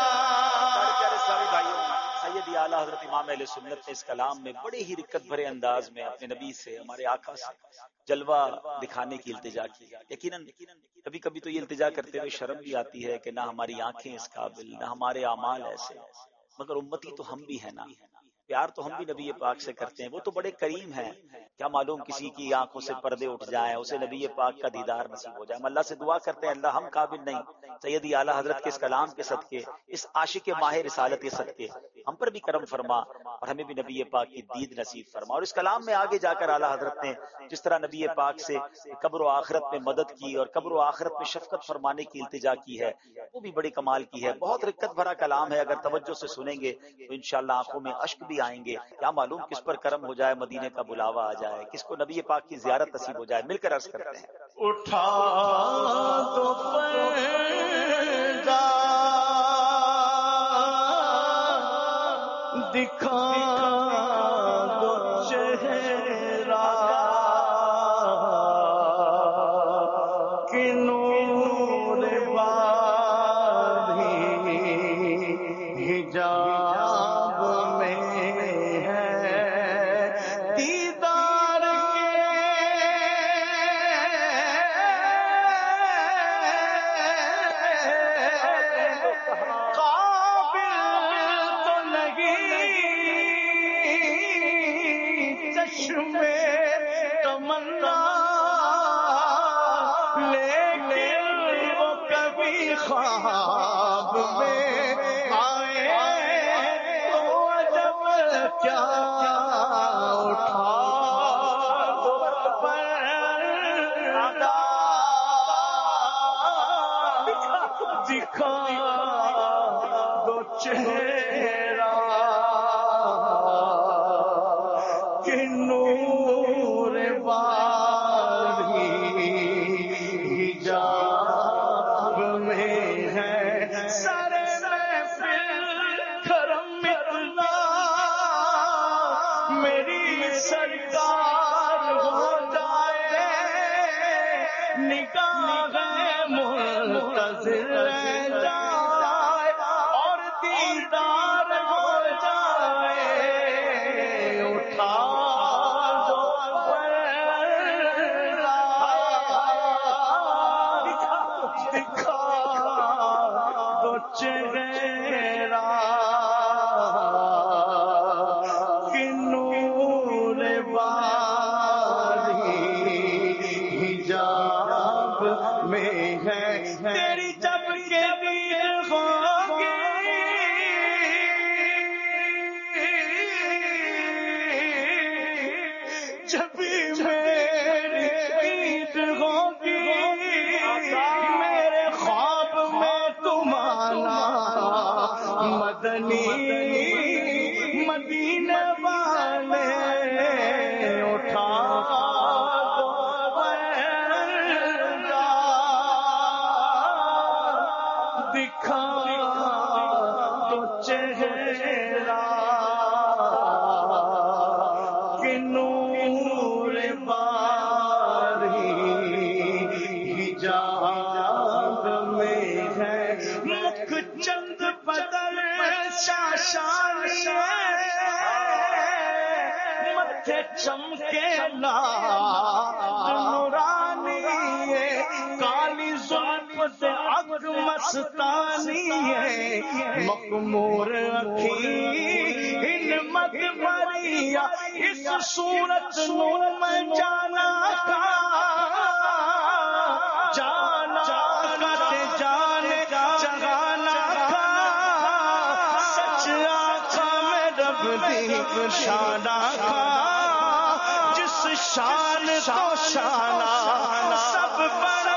سیدی اعلیٰ حضرت امام اہل سنت نے اس کلام میں بڑے ہی رکت بھرے انداز میں اپنے نبی سے ہمارے آقا سے جلوہ دکھانے کی التجا کی. یقیناً کبھی کبھی تو یہ التجا کرتے ہوئے شرم بھی آتی ہے کہ نہ ہماری آنکھیں اس قابل نہ ہمارے اعمال ایسے، مگر امتی تو ہم بھی ہیں نا. پیار تو ہم بھی نبی پاک سے کرتے ہیں، وہ تو بڑے کریم ہیں. کیا معلوم کسی کی آنکھوں سے پردے اٹھ جائیں، اسے نبی پاک کا دیدار نصیب ہو جائے. ہم اللہ سے دعا کرتے ہیں اللہ ہم قابل نہیں، سیدی اعلیٰ حضرت کے اس کلام کے صدقے، اس عاشق ماہ رسالت کے صدقے ہم پر بھی کرم فرما اور ہمیں بھی نبی پاک کی دید نصیب فرما. اور اس کلام میں آگے جا کر اعلیٰ حضرت نے جس طرح نبی پاک سے قبر و آخرت میں مدد کی اور قبر و آخرت میں شفقت فرمانے کی التجا کی ہے، وہ بھی بڑی کمال کی ہے. بہت رکت بھرا کلام ہے، اگر توجہ سے سنیں گے تو انشاءاللہ آنکھوں میں اشک بھی آئیں گے. کیا معلوم کس پر کرم ہو جائے، مدینے کا بلاوا آ جائے، کس کو نبی پاک کی زیارت نصیب ہو جائے. مل کر عرض کرتے ہیں اٹھا دو پردہ دکھا دو چہرہ کہ نور باری حجاب میں ہے دیدار تمنا لیکن وہ کبھی خواب میں آئے تو عجب کیا اٹھا دو پردہ دکھا دو چہرہ کہ نور باری حجاب میں ہے. سر محفل کرم اتنا میری سرکار ہو جائے نگاہ منتظر رہ جائے اور دیدار ہو جائے اٹھا چہرہ کہ نور باری حجاب میں ہے. تیری جب کے دید ہوگی جب میری عید ہوگی میرے خواب میں تمہارا مدنی مدینہ والے اٹھا دو دکھا تو چہرہ کہ نور باری حجاب میں ہے مکھ چند بدل شاشانی متھے چمکے لا نورانی کالی زلف سے عقل مستانی ہے مخمور اکھی مت مریا اس صورت نو میں جانا کا جانا کرتے جانے جگانا کا سچ آنکھا میں رب دی شانہ کا جس شان کو شانہ سب بڑے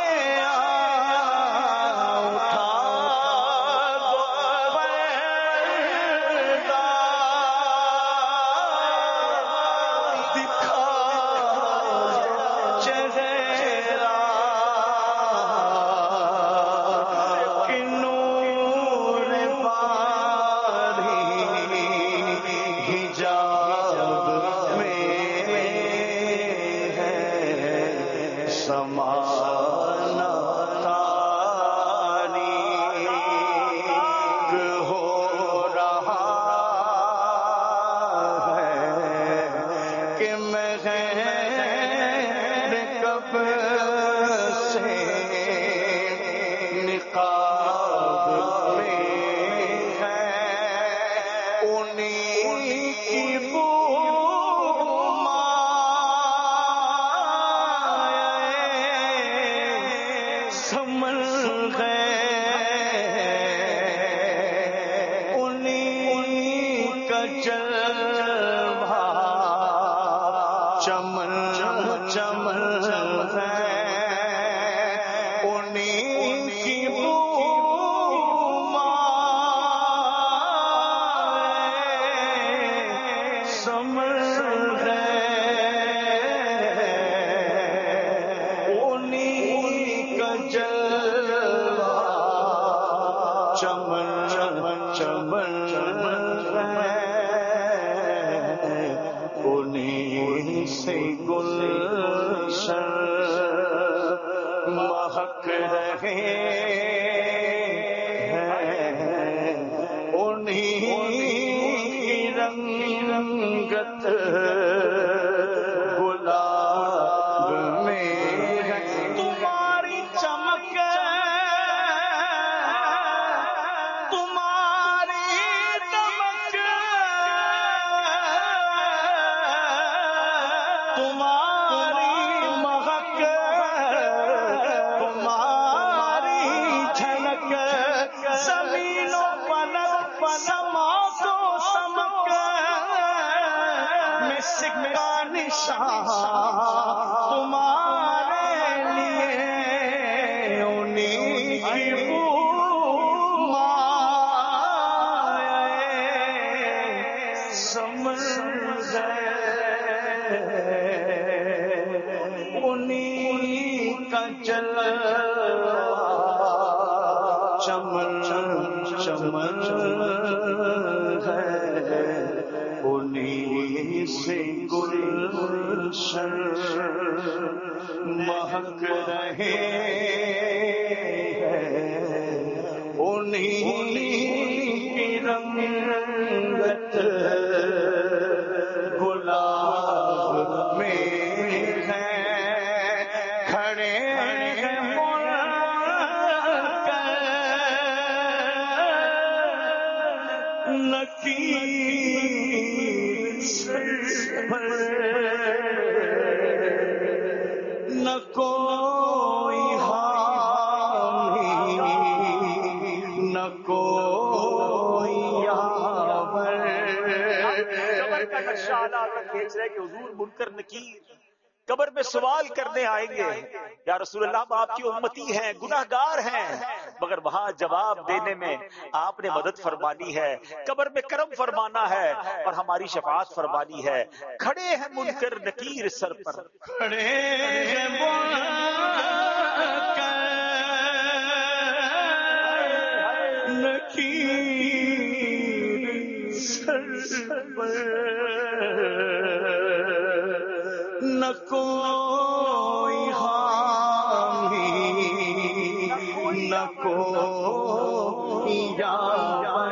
مہک رہے انہیں کی رنگت گلاب میں ہے کھڑے نکیر پر نہ کوئی حامی نہ کوئی یاور قبر کا نقشہ اعلیٰ تک کھینچ رہے کہ حضور منکر نکیر قبر میں سوال کرنے آئیں گے یا رسول اللہ ہم آپ کی امتی ہیں گناہ گار ہیں مگر وہاں جواب دینے میں آپ نے مدد فرمانی ہے قبر میں کرم فرمانا ہے اور ہماری شفاعت فرمانی ہے کھڑے ہیں منکر نکیر سر پر کھڑے ہیں منکر لکیر سر پر نہ کوئی حامی نہ کوئی یار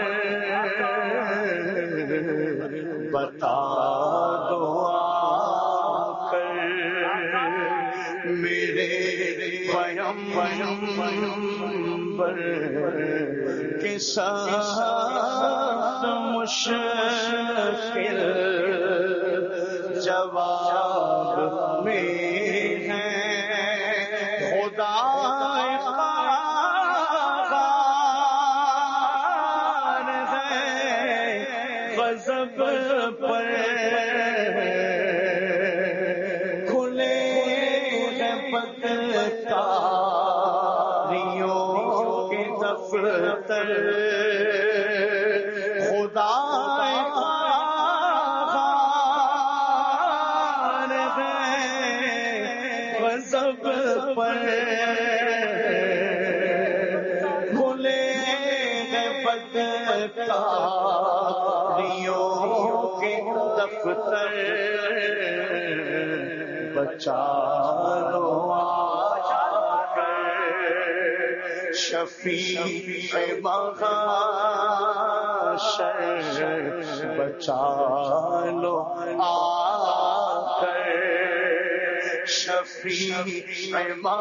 بتا دو آ کر میرے پیغمبر کے ساتھ مشکل جواب میں ہے خدا قہار ہے غضب پر کھلے ہیں بدکاریوں کے دفتر خدا پر کھلے ہیں بدکاریوں کے دفتر بچا لو آ کر شفیع محشر بچا لو آ کر شفیع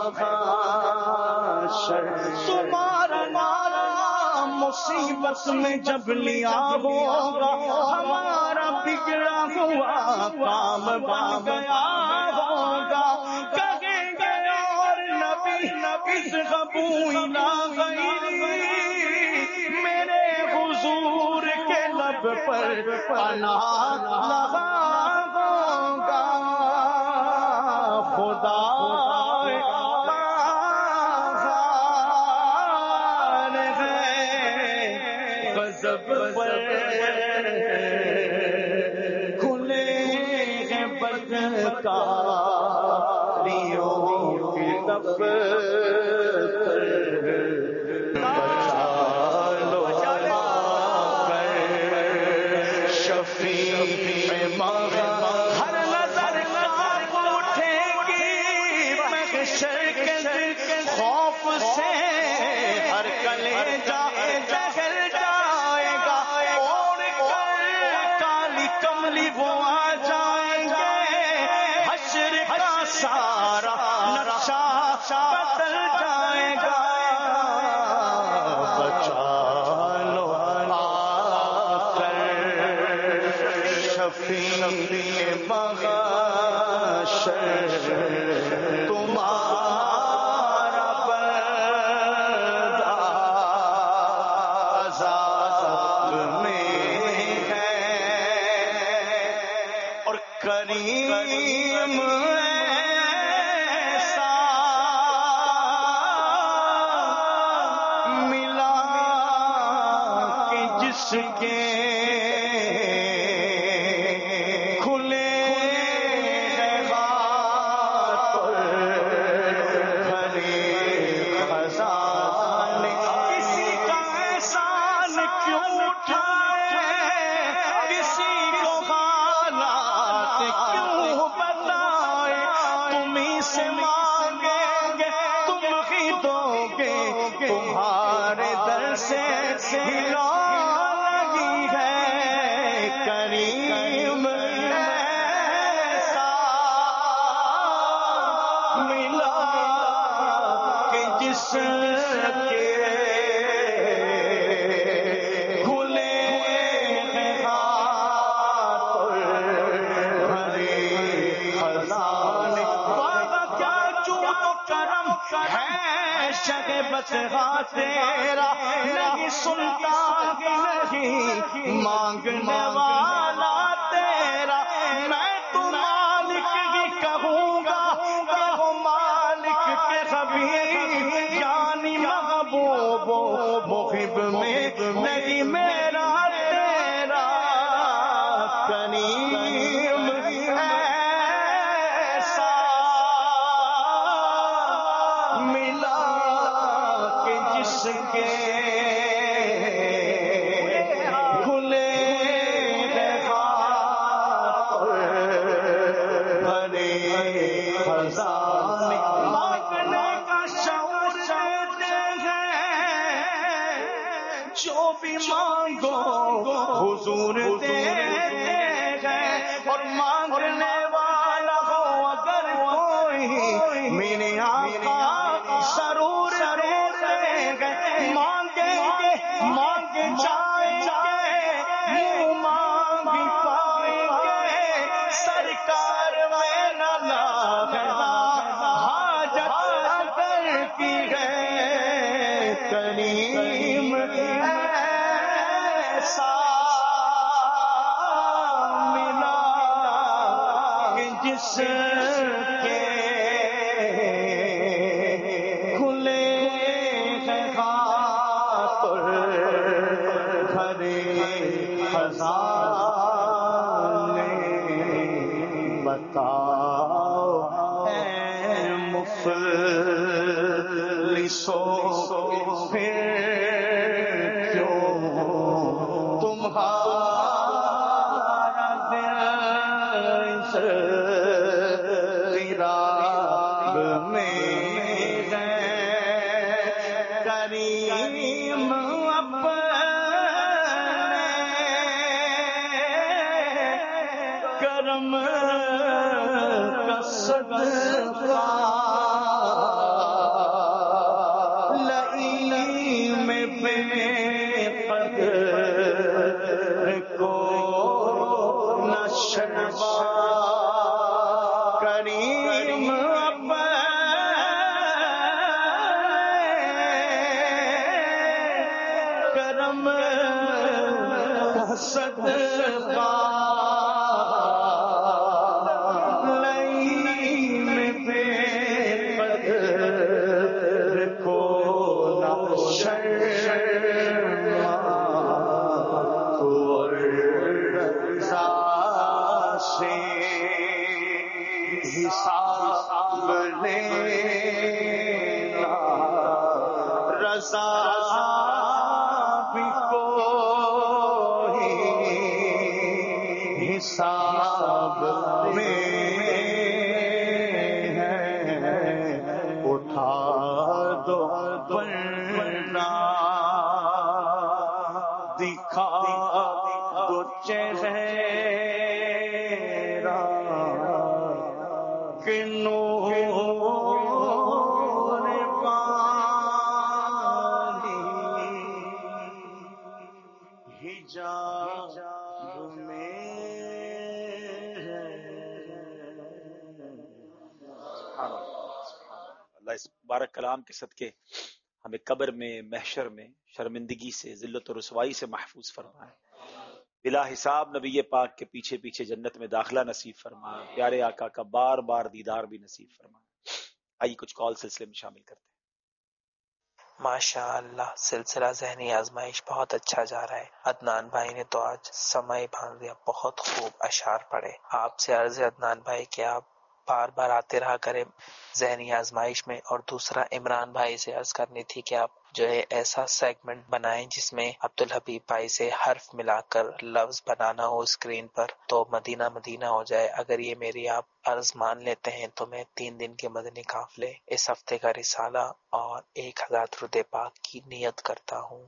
محشر تمہارا نام مصیبت میں جب لیا ہوگا ہمارا بگڑا ہوا کام بن گیا ہوگا کہیں گے اور نبی نبی غبوئی نہ غیری میرے حضور کے لب پر پناہ لگا ہوگا خدا قہار ہے غضب پر کھلے ہیں بدکاریوں کے دفتر بچا لو شفیع محشر ہر نظر خوف سے ہر کلیجہ جہل جائے گا اور کالی کملی وہ آ جائیں گے حشر کا سارا نقشہ بدل جائے گا بچا لو آ کر شفیع محشر تمہارا بندہ عذاب میں ہے اور کریم ایسا ملا کہ جس کے تمہارے در سے ہلا لگی ہے کریم ایسا ملا کہ جس کے کھلے ہیں ہاتھ بھرے خزانے بابا کیا چوب کرم ہے شہ بچہ تیرا نہیں سنتا نہیں مانگنے والا تیرا میں تو مالک بھی کہوں گا کہ وہ مالک کے حبیب یعنی محبوب محب میں نہیں میرا تیرا کریم ایسا ملا کہ جس کے جو بھی مانگو حضور دیتے گئے، اور مانگنے والا ہو اگر کوئی میرے آقا ضرور دیتے گئے، مانگیں گے مانگ جائیں گے، منہ مانگ پائیں گے، سرکار میں نہ لاغر حاجت اگر کی ہے کریم ایسا ملا کہ جس کے کھلے خاطر بھرے خزانے، بتاؤ اے مفلسو پھر کیوں تمہارا دل اس فراق میں ہے، کریم اپنے کرم کا صدقہ لئیم بے قدر کو نہ شرما، کریم اپنے کرم کا صدقہ حساب لینا، رضا بھی کوئی حساب میں ہے، اٹھا دو ورنہ دکھا دو چہرہ اس مبارک کلام کے صدقے ہمیں قبر میں، محشر میں شرمندگی سے، ذلت و رسوائی سے محفوظ فرمائے، بلا حساب نبی پاک کے پیچھے پیچھے جنت میں داخلہ نصیب فرمائے، پیارے آقا کا بار بار دیدار بھی نصیب فرمائے۔ آئیے کچھ کال سلسلے میں شامل کرتے ہیں۔ ماشاء اللہ، سلسلہ ذہنی آزمائش بہت اچھا جا رہا ہے۔ عدنان بھائی نے تو آج سمے باندھ دیا، بہت خوب اشعار پڑھے۔ آپ سے عرض ہے عدنان بھائی کہ آپ بار بار آتے رہا کریں ذہنی آزمائش میں، اور دوسرا عمران بھائی سے عرض کرنی تھی کہ آپ جو ہے ایسا سیگمنٹ بنائیں جس میں عبدالحبیب بھائی سے حرف ملا کر لفظ بنانا ہو اسکرین پر، تو مدینہ مدینہ ہو جائے۔ اگر یہ میری آپ عرض مان لیتے ہیں تو میں تین دن کے مدنی قافلے، اس ہفتے کا رسالہ اور ایک ہزار درود پاک کی نیت کرتا ہوں۔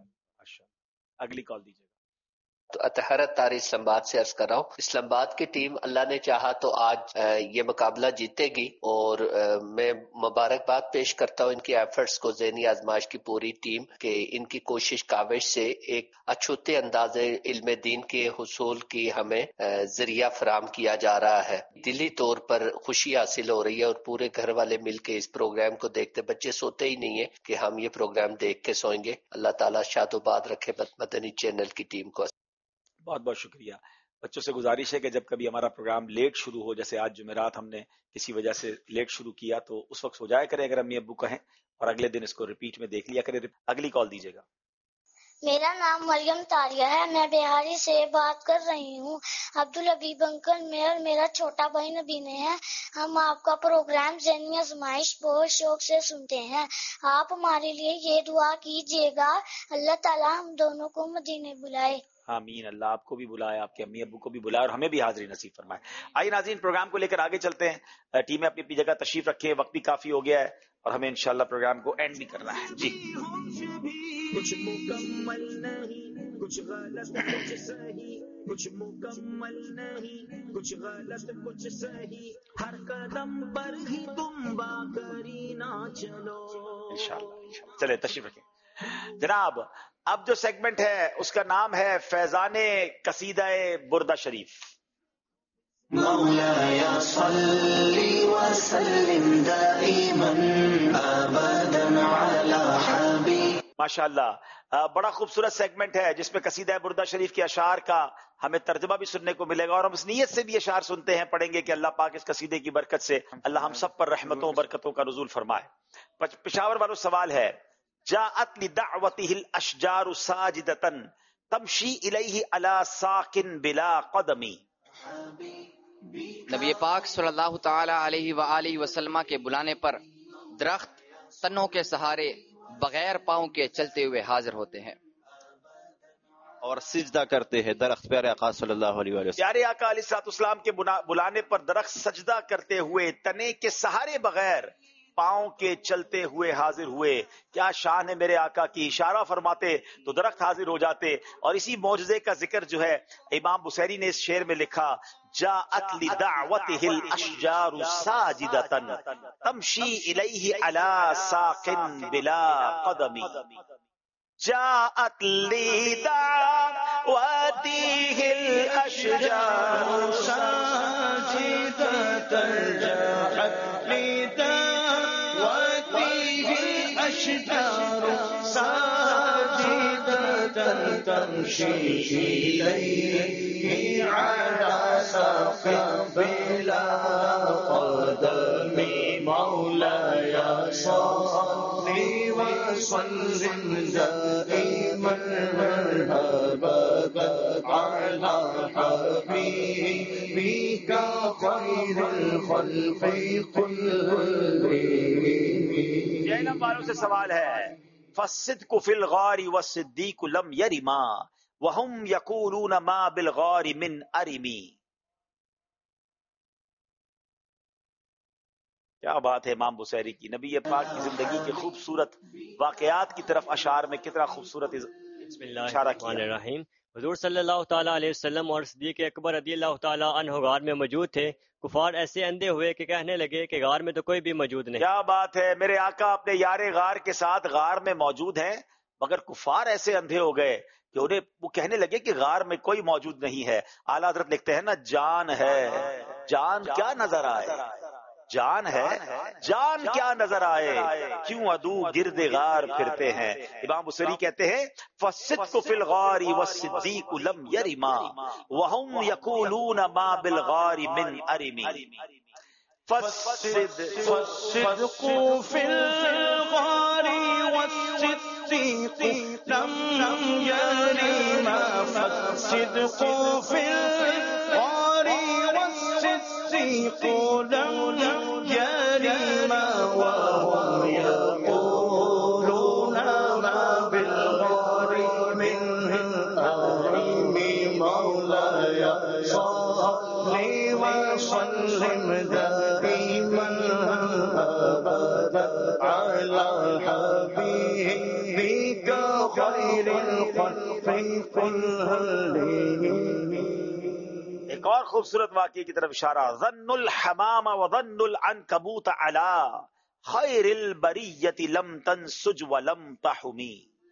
اگلی کال دیجیے۔ تو اطہر اتاری اسلام آباد سے عرض کر رہا ہوں، اسلام آباد کی ٹیم اللہ نے چاہا تو آج یہ مقابلہ جیتے گی، اور میں مبارکباد پیش کرتا ہوں ان کی ایفرٹس کو، ذہنی آزمائش کی پوری ٹیم، کہ ان کی کوشش کاوش سے ایک اچھوتے انداز علم دین کے حصول کی ہمیں ذریعہ فراہم کیا جا رہا ہے۔ دلی طور پر خوشی حاصل ہو رہی ہے، اور پورے گھر والے مل کے اس پروگرام کو دیکھتے، بچے سوتے ہی نہیں ہیں کہ ہم یہ پروگرام دیکھ کے سوئیں گے۔ اللہ تعالیٰ شاد و باد رکھے مدنی چینل کی ٹیم کو۔ بہت بہت شکریہ۔ بچوں سے گزارش ہے کہ جب کبھی ہمارا پروگرام لیٹ شروع ہو، جیسے آج جمعرات ہم نے کسی وجہ سے لیٹ شروع کیا، تو اس وقت سو جایا کریں اگر امی ابو کہیں، اور اگلے دن اس کو ریپیٹ میں دیکھ لیا کریں۔ اگلی کال دیجیے گا۔ میرا نام مریم تاریہ ہے، میں بہاری سے بات کر رہی ہوں۔ عبدالحبیب انکل میں اور میرا چھوٹا بھائی نبینے ہیں، ہم آپ کا پروگرام ذہنی آزمائش بہت شوق سے سنتے ہیں۔ آپ ہمارے لیے یہ دعا کیجیے گا، اللہ تعالیٰ ہم دونوں کو مدینے بلائے۔ آمین، اللہ آپ کو بھی بلائے، آپ کے امی ابو کو بھی بلائے، اور ہمیں بھی حاضری نصیب فرمائے۔ آئیے ناظرین، پروگرام کو لے کر آگے چلتے ہیں۔ ٹیمیں اپنی اپنی جگہ تشریف رکھیں، وقت بھی کافی ہو گیا ہے اور ہمیں انشاءاللہ پروگرام کو اینڈ بھی کرنا ہے۔ جی کچھ مکمل نہیں، کچھ غلط کچھ صحیح، کچھ مکمل نہیں، کچھ غلط کچھ صحیح، ہر قدم پر ہی تم باقری نہ چلو. انشاءاللہ. چلے تشریف رکھیں جناب. اب جو سیگمنٹ ہے اس کا نام ہے فیضان قصیدہ بردہ شریف. مولاي صل وسلم دائما ابدا على حبيب. ماشاء اللہ. بڑا خوبصورت سیگمنٹ ہے جس میں قصیدہ بردہ شریف کے اشعار کا ہمیں ترجمہ بھی سننے کو ملے گا، اور ہم اس نیت سے بھی اشعار سنتے ہیں، پڑھیں گے کہ اللہ پاک اس قصیدے کی برکت سے اللہ ہم سب پر رحمتوں برکتوں کا نزول فرمائے. پشاور والوں سوال ہے، جاءت لدعوته الاشجار ساجدة تمشي الیہ علی ساق بلا قدم. نبی پاک صلی اللہ تعالی علیہ وآلہ وسلم کے بلانے پر درخت تنوں کے سہارے بغیر پاؤں کے چلتے ہوئے حاضر ہوتے ہیں اور سجدہ کرتے ہیں. درخت پیارے آقا صلی اللہ علیہ وسلم پیارے آقا علیہ الصلوۃ والسلام کے بلانے پر درخت سجدہ کرتے ہوئے تنے کے سہارے بغیر پاؤں کے چلتے ہوئے حاضر ہوئے. کیا شان ہے میرے آقا کی. اشارہ فرماتے تو درخت حاضر ہو جاتے. اور اسی معجزے کا ذکر جو ہے امام بصیری نے اس شعر میں لکھا، جاءت لدعوته الاشجار ساجدة تمشي الیہ علی ساق بلا قدم. جاءت لدعوته الاشجار ساجدة جاءت تمشي إليه على ساق بلا قدم. مولاي صل وسلم دائما أبدا على حبيبك خير الخلق كلهم. جہنم والوں سے سوال ہے، فالصدق فی الغار والصدیق لم یرما وهم یقولون ما بالغار من ارمی. کیا بات ہے امام بصیری کی. نبی پاک کی زندگی کے خوبصورت واقعات کی طرف اشعار میں کتنا خوبصورت بسم اللہ الرحمن الرحیم. حضور صلی اللہ تعالیٰ علیہ وسلم اور صدیق اکبر رضی اللہ تعالیٰ عنہ غار میں موجود تھے. کفار ایسے اندھے ہوئے کہ کہنے لگے کہ غار میں تو کوئی بھی موجود نہیں. کیا بات ہے. میرے آقا اپنے یار غار کے ساتھ غار میں موجود ہیں، مگر کفار ایسے اندھے ہو گئے کہ انہیں وہ کہنے لگے کہ غار میں کوئی موجود نہیں ہے. اعلیٰ حضرت لکھتے ہیں نا، جان ہے جان کیا نظر آئے، جان ہے جان کیا نظر آئے، کیوں عدو گرد غار پھرتے ہیں. امام بصری کہتے ہیں، فالصدق فی الغار والصدیق لم یرما وهم یقولون ما بالغار من ارمی. فالصدق في الغار والصديق لم يرما. فالصدق في الغار والصديق لم يرما وهم يقولون ما بالغار من أرم. مولاي صل وسلم دائما أبدا على حبيبك خير الخلق كلهم. ایک اور خوبصورت واقعے کی طرف اشارہ، ظن الحمام وظن العنکبوت علی خیر البریۃ لم تنسج ولم تحمی.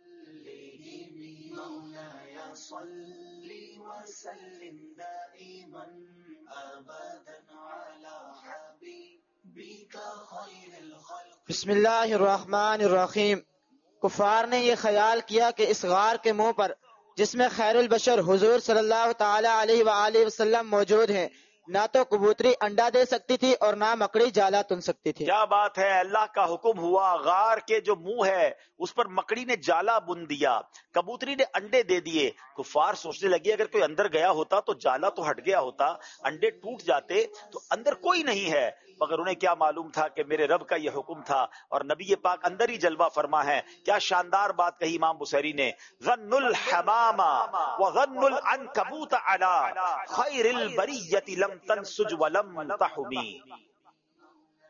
بسم اللہ الرحمن الرحیم. کفار نے یہ خیال کیا کہ اس غار کے منہ پر جس میں خیر البشر حضور صلی اللہ تعالی علیہ وآلہ وسلم موجود ہیں، نہ تو کبوتری انڈا دے سکتی تھی اور نہ مکڑی جالا تن سکتی تھی. کیا بات ہے. اللہ کا حکم ہوا، غار کے جو منہ ہے اس پر مکڑی نے جالا بن دیا، کبوتری نے انڈے دے دیے. کفار سوچنے لگے اگر کوئی اندر گیا ہوتا تو جالا تو ہٹ گیا ہوتا، انڈے ٹوٹ جاتے، تو اندر کوئی نہیں ہے. مگر انہیں کیا معلوم تھا کہ میرے رب کا یہ حکم تھا اور نبی پاک اندر ہی جلوہ فرما ہے. کیا شاندار بات کہی امام بصیری نے، ظن الحمام وظن العنکبوت علی خیر البریۃ لم تنسج ولم تحمی.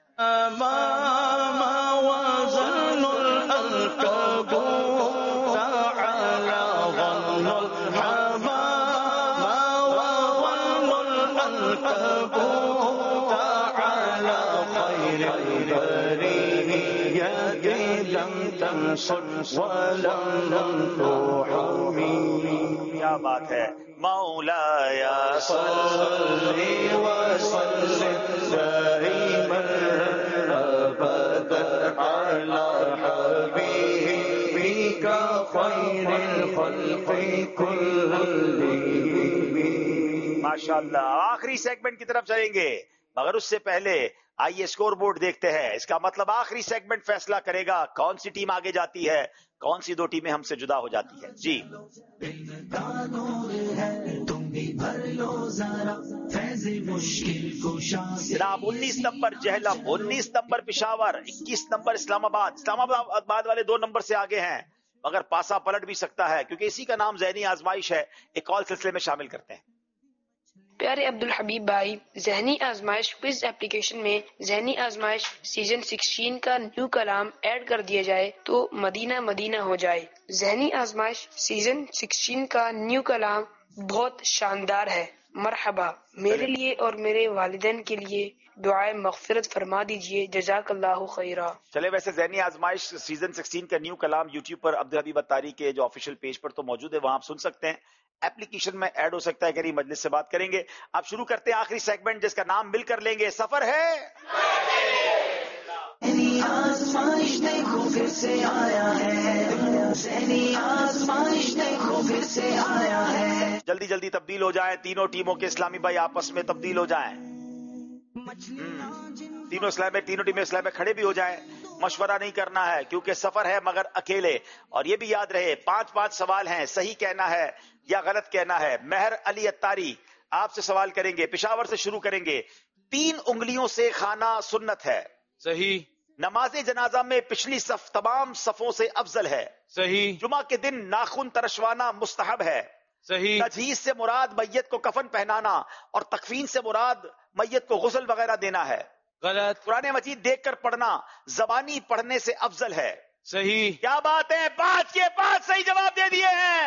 ما وظن العنکبوت کیا بات ہے. مولایا صلی وسلم دائما ابدا علی حبیبک خیر الخلق کلهم. ماشاءاللہ. آخری سیگمنٹ کی طرف چلیں گے مگر اس سے پہلے آئیے اسکور بورڈ دیکھتے ہیں. اس کا مطلب آخری سیگمنٹ فیصلہ کرے گا کون سی ٹیم آگے جاتی ہے, کون سی دو ٹیمیں ہم سے جدا ہو جاتی ہے. جی جناب انیس نمبر جہلم, انیس نمبر پشاور, اکیس نمبر اسلام آباد. اسلام آباد والے دو نمبر سے آگے ہیں مگر پاسا پلٹ بھی سکتا ہے کیونکہ اسی کا نام ذہنی آزمائش ہے. ایک کال سلسلے میں شامل کرتے ہیں. پیارے عبدالحبیب بھائی, ذہنی آزمائش کوئز اپلیکیشن میں ذہنی آزمائش سیزن سکسٹین کا نیو کلام ایڈ کر دیا جائے تو مدینہ مدینہ ہو جائے. ذہنی آزمائش سیزن سکسٹین کا نیو کلام بہت شاندار ہے. مرحبا. میرے لیے اور میرے والدین کے لیے دعائے مغفرت فرما دیجئے. جزاک اللہ خیرہ. چلے ویسے ذہنی آزمائش سیزن سکسٹین کا نیو کلام یوٹیوب پر عبدالحبیب اتاری کے جو آفیشیل پیج پر تو موجود ہے, وہاں آپ سن سکتے ہیں. ایپلیکیشن میں ایڈ ہو سکتا ہے. کہ مجلس سے بات کریں گے. آپ شروع کرتے ہیں آخری سیگمنٹ جس کا نام مل کر لیں گے, سفر ہے. آزمائش دیکھو پھر سے آیا ہے, ذہنی آزمائش دیکھو پھر سے آیا ہے. جلدی جلدی تبدیل ہو جائیں. تینوں ٹیموں کے اسلامی بھائی آپس میں تبدیل ہو جائیں. تینوں اسلام میں تینوں ٹیمیں اسلام میں کھڑے بھی ہو جائیں. مشورہ نہیں کرنا ہے کیونکہ سفر ہے مگر اکیلے. اور یہ بھی یاد رہے پانچ پانچ سوال ہیں, صحیح کہنا ہے یا غلط کہنا ہے. مہر علی اتاری آپ سے سوال کریں گے. پشاور سے شروع کریں گے. تین انگلیوں سے کھانا سنت ہے. صحیح. نماز جنازہ میں پچھلی صف تمام صفوں سے افضل ہے. صحیح. جمعہ کے دن ناخن ترشوانا مستحب ہے. صحیح. تجہیز سے مراد میت کو کفن پہنانا اور تکفین سے مراد میت کو غسل وغیرہ دینا ہے. غلط. قرآن مجید دیکھ کر پڑھنا زبانی پڑھنے سے افضل ہے. صحیح. کیا بات ہے, پانچ کے پانچ صحیح جواب دے دیے ہیں.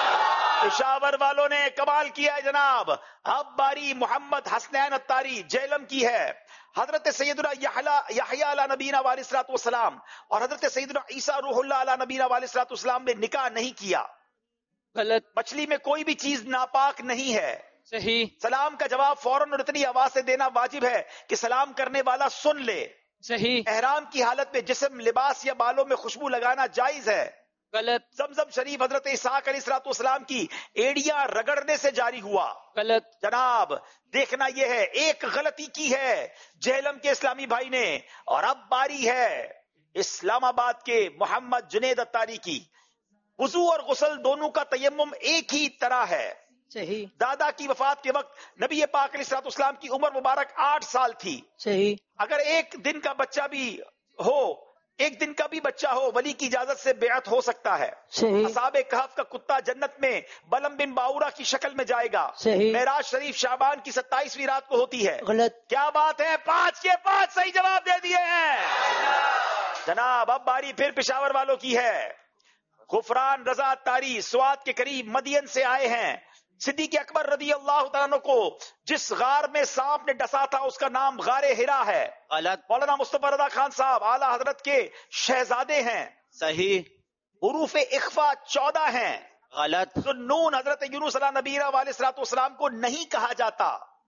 پشاور والوں نے کمال کیا ہے جناب. اب باری محمد حسنین اتاری جہلم کی ہے. حضرت سیدنا یحییٰ علیہ نبینا علیہ الصلوۃ والسلام اور حضرت سیدنا عیسیٰ روح اللہ علیہ نبینا علیہ الصلوۃ والسلام نے نکاح نہیں کیا. غلط. مچھلی میں کوئی بھی چیز ناپاک نہیں ہے. صحیح. سلام کا جواب فوراً اور اتنی آواز سے دینا واجب ہے کہ سلام کرنے والا سن لے. صحیح. احرام کی حالت میں جسم, لباس یا بالوں میں خوشبو لگانا جائز ہے. غلط. زمزم شریف حضرت اسحاق علیہ الصلوۃ والسلام کی ایڑیاں رگڑنے سے جاری ہوا. غلط. جناب دیکھنا یہ ہے ایک غلطی کی ہے جہلم کے اسلامی بھائی نے. اور اب باری ہے اسلام آباد کے محمد جنید اتاری کی. وضو اور غسل دونوں کا تیمم ایک ہی طرح ہے. صحیح. دادا کی وفات کے وقت نبی پاک علیہ الصلوۃ والسلام کی عمر مبارک آٹھ سال تھی. صحیح. اگر ایک دن کا بچہ بھی ہو ایک دن کا بھی بچہ ہو ولی کی اجازت سے بیعت ہو سکتا ہے. صحیح. اصحاب کہف کا کتا جنت میں بلم بن باورا کی شکل میں جائے گا. صحیح. معراج شریف شعبان کی ستائیسویں رات کو ہوتی ہے. غلط. کیا بات ہے, پانچ کے پانچ صحیح جواب دے دیے ہیں جناب. اب باری پھر پشاور والوں کی ہے. غفران رضا تاری سوات کے قریب مدین سے آئے ہیں. صدیق اکبر رضی اللہ تعالیٰ عنہ کو جس غار میں سانپ نے ڈسا تھا اس کا نام غار ہرا ہے. غلط. مولانا مصطفیٰ رضا خان صاحب اعلی حضرت کے شہزادے ہیں. صحیح. حروف اخفا چودہ ہیں. غلط. تو نون حضرت یونس علیہ نبینا علیہ الصلوۃ والسلام کو نہیں کہا جاتا.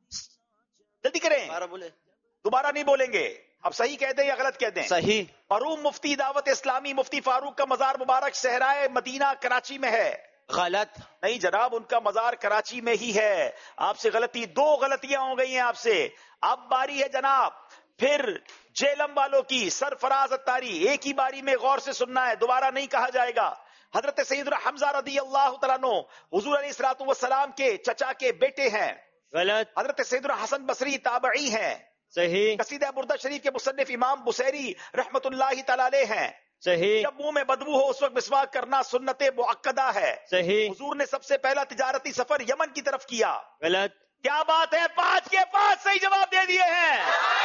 جلدی کریں, دوبارہ نہیں بولیں گے. اب صحیح کہہ دیں یا غلط کہہ دیں؟ صحیح. مروم مفتی دعوت اسلامی مفتی فاروق کا مزار مبارک صحرائے مدینہ کراچی میں ہے. غلط. نہیں جناب, ان کا مزار کراچی میں ہی ہے. آپ سے غلطی, دو غلطیاں ہو گئی ہیں آپ سے. اب باری ہے جناب پھر جیلم والوں کی. سرفراز اتاری ایک ہی باری میں غور سے سننا ہے, دوبارہ نہیں کہا جائے گا. حضرت سیدنا حمزہ رضی اللہ تعالیٰ عنہ حضور علیہ الصلوۃ والسلام کے چچا کے بیٹے ہیں. غلط. حضرت سیدنا حسن بصری تابعی ہیں. صحیح. قصیدہ بردہ شریف کے مصنف امام بصیری رحمت اللہ تعالی علیہ ہیں. صحیح. جب منہ میں بدبو ہو اس وقت مسواک کرنا سنت مؤکدہ ہے. صحیح. حضور نے سب سے پہلا تجارتی سفر یمن کی طرف کیا. غلط. کیا بات ہے, پانچ کے پانچ صحیح جواب دے دیے ہیں.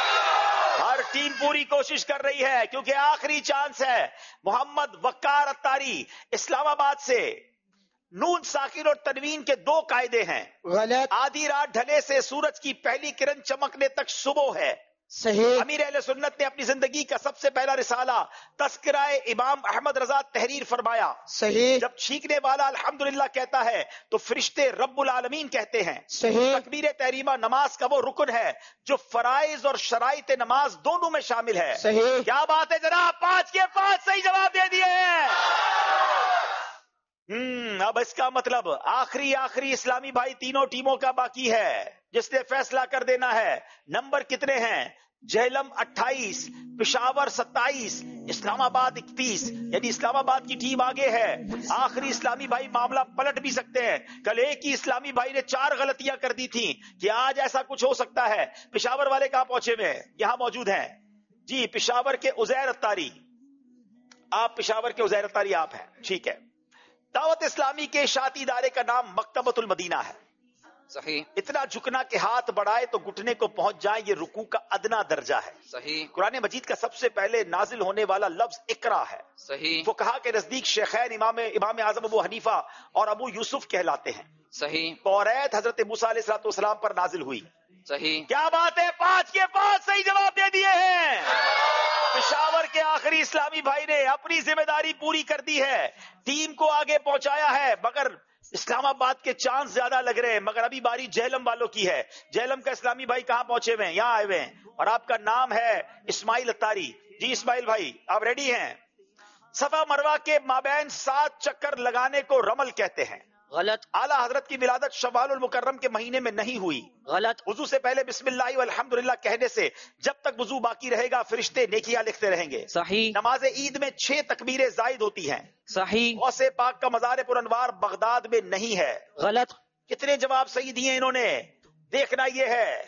ہر ٹیم پوری کوشش کر رہی ہے کیونکہ آخری چانس ہے. محمد وقار اتاری اسلام آباد سے. نون ساکن اور تنوین کے دو قاعدے ہیں. غلط. آدھی رات ڈھلے سے سورج کی پہلی کرن چمکنے تک صبح ہے. صحیح. امیر اہل سنت نے اپنی زندگی کا سب سے پہلا رسالہ تذکرہ امام احمد رضا تحریر فرمایا. صحیح. جب چھینکنے والا الحمدللہ کہتا ہے تو فرشتے رب العالمین کہتے ہیں. صحیح. تکبیر تحریمہ نماز کا وہ رکن ہے جو فرائض اور شرائط نماز دونوں میں شامل ہے. صحیح. کیا بات ہے جناب، پانچ کے پانچ صحیح جواب دے دیے ہیں. ہم اب اس کا مطلب آخری آخری اسلامی بھائی تینوں ٹیموں کا باقی ہے جس نے فیصلہ کر دینا ہے. نمبر کتنے ہیں؟ جہلم اٹھائیس، پشاور ستائیس، اسلام آباد اکتیس، یعنی اسلام آباد کی ٹیم آگے ہے. آخری اسلامی بھائی معاملہ پلٹ بھی سکتے ہیں. کل ایک ہی اسلامی بھائی نے چار غلطیاں کر دی تھیں کہ آج ایسا کچھ ہو سکتا ہے. پشاور والے کہاں پہنچے ہوئے ہیں؟ یہاں موجود ہیں جی. پشاور کے عزیر اتاری، آپ پشاور کے عزیر اتاری آپ ہیں، ٹھیک ہے. دعوت اسلامی کے اشاعتی ادارے کا نام مکتبۃ المدینہ ہے. صحیح. اتنا جھکنا کہ ہاتھ بڑھائے تو گھٹنے کو پہنچ جائیں، یہ رکوع کا ادنا درجہ ہے. صحیح. قرآن مجید کا سب سے پہلے نازل ہونے والا لفظ اقرا ہے. صحیح. وہ کہا کہ نزدیک شیخین امام امام اعظم ابو حنیفہ اور ابو یوسف کہلاتے ہیں. صحیح. توریت حضرت موسیٰ علیہ الصلوۃ والسلام پر نازل ہوئی. صحیح. کیا بات ہے، پانچ کے پانچ صحیح جواب دے دیے ہیں. پشاور کے آخری اسلامی بھائی نے اپنی ذمہ داری پوری کر دی ہے، ٹیم کو آگے پہنچایا ہے. مگر اسلام آباد کے چانس زیادہ لگ رہے ہیں. مگر ابھی باری جہلم والوں کی ہے. جہلم کا اسلامی بھائی کہاں پہنچے ہوئے ہیں؟ یہاں آئے ہوئے ہیں. اور آپ کا نام ہے اسماعیل اتاری. جی اسماعیل بھائی آپ ریڈی ہیں؟ صفا مروہ کے مابین سات چکر لگانے کو رمل کہتے ہیں. غلط. اعلیٰ حضرت کی ولادت شوال المکرم کے مہینے میں نہیں ہوئی. غلط. وضو سے پہلے بسم اللہ والحمدللہ کہنے سے جب تک وضو باقی رہے گا فرشتے نیکیاں لکھتے رہیں گے. صحیح. نماز عید میں چھ تکبیریں زائد ہوتی ہیں. صحیح. غوث پاک کا مزار پر انوار بغداد میں نہیں ہے. غلط. کتنے جواب صحیح دیے انہوں نے؟ دیکھنا یہ ہے،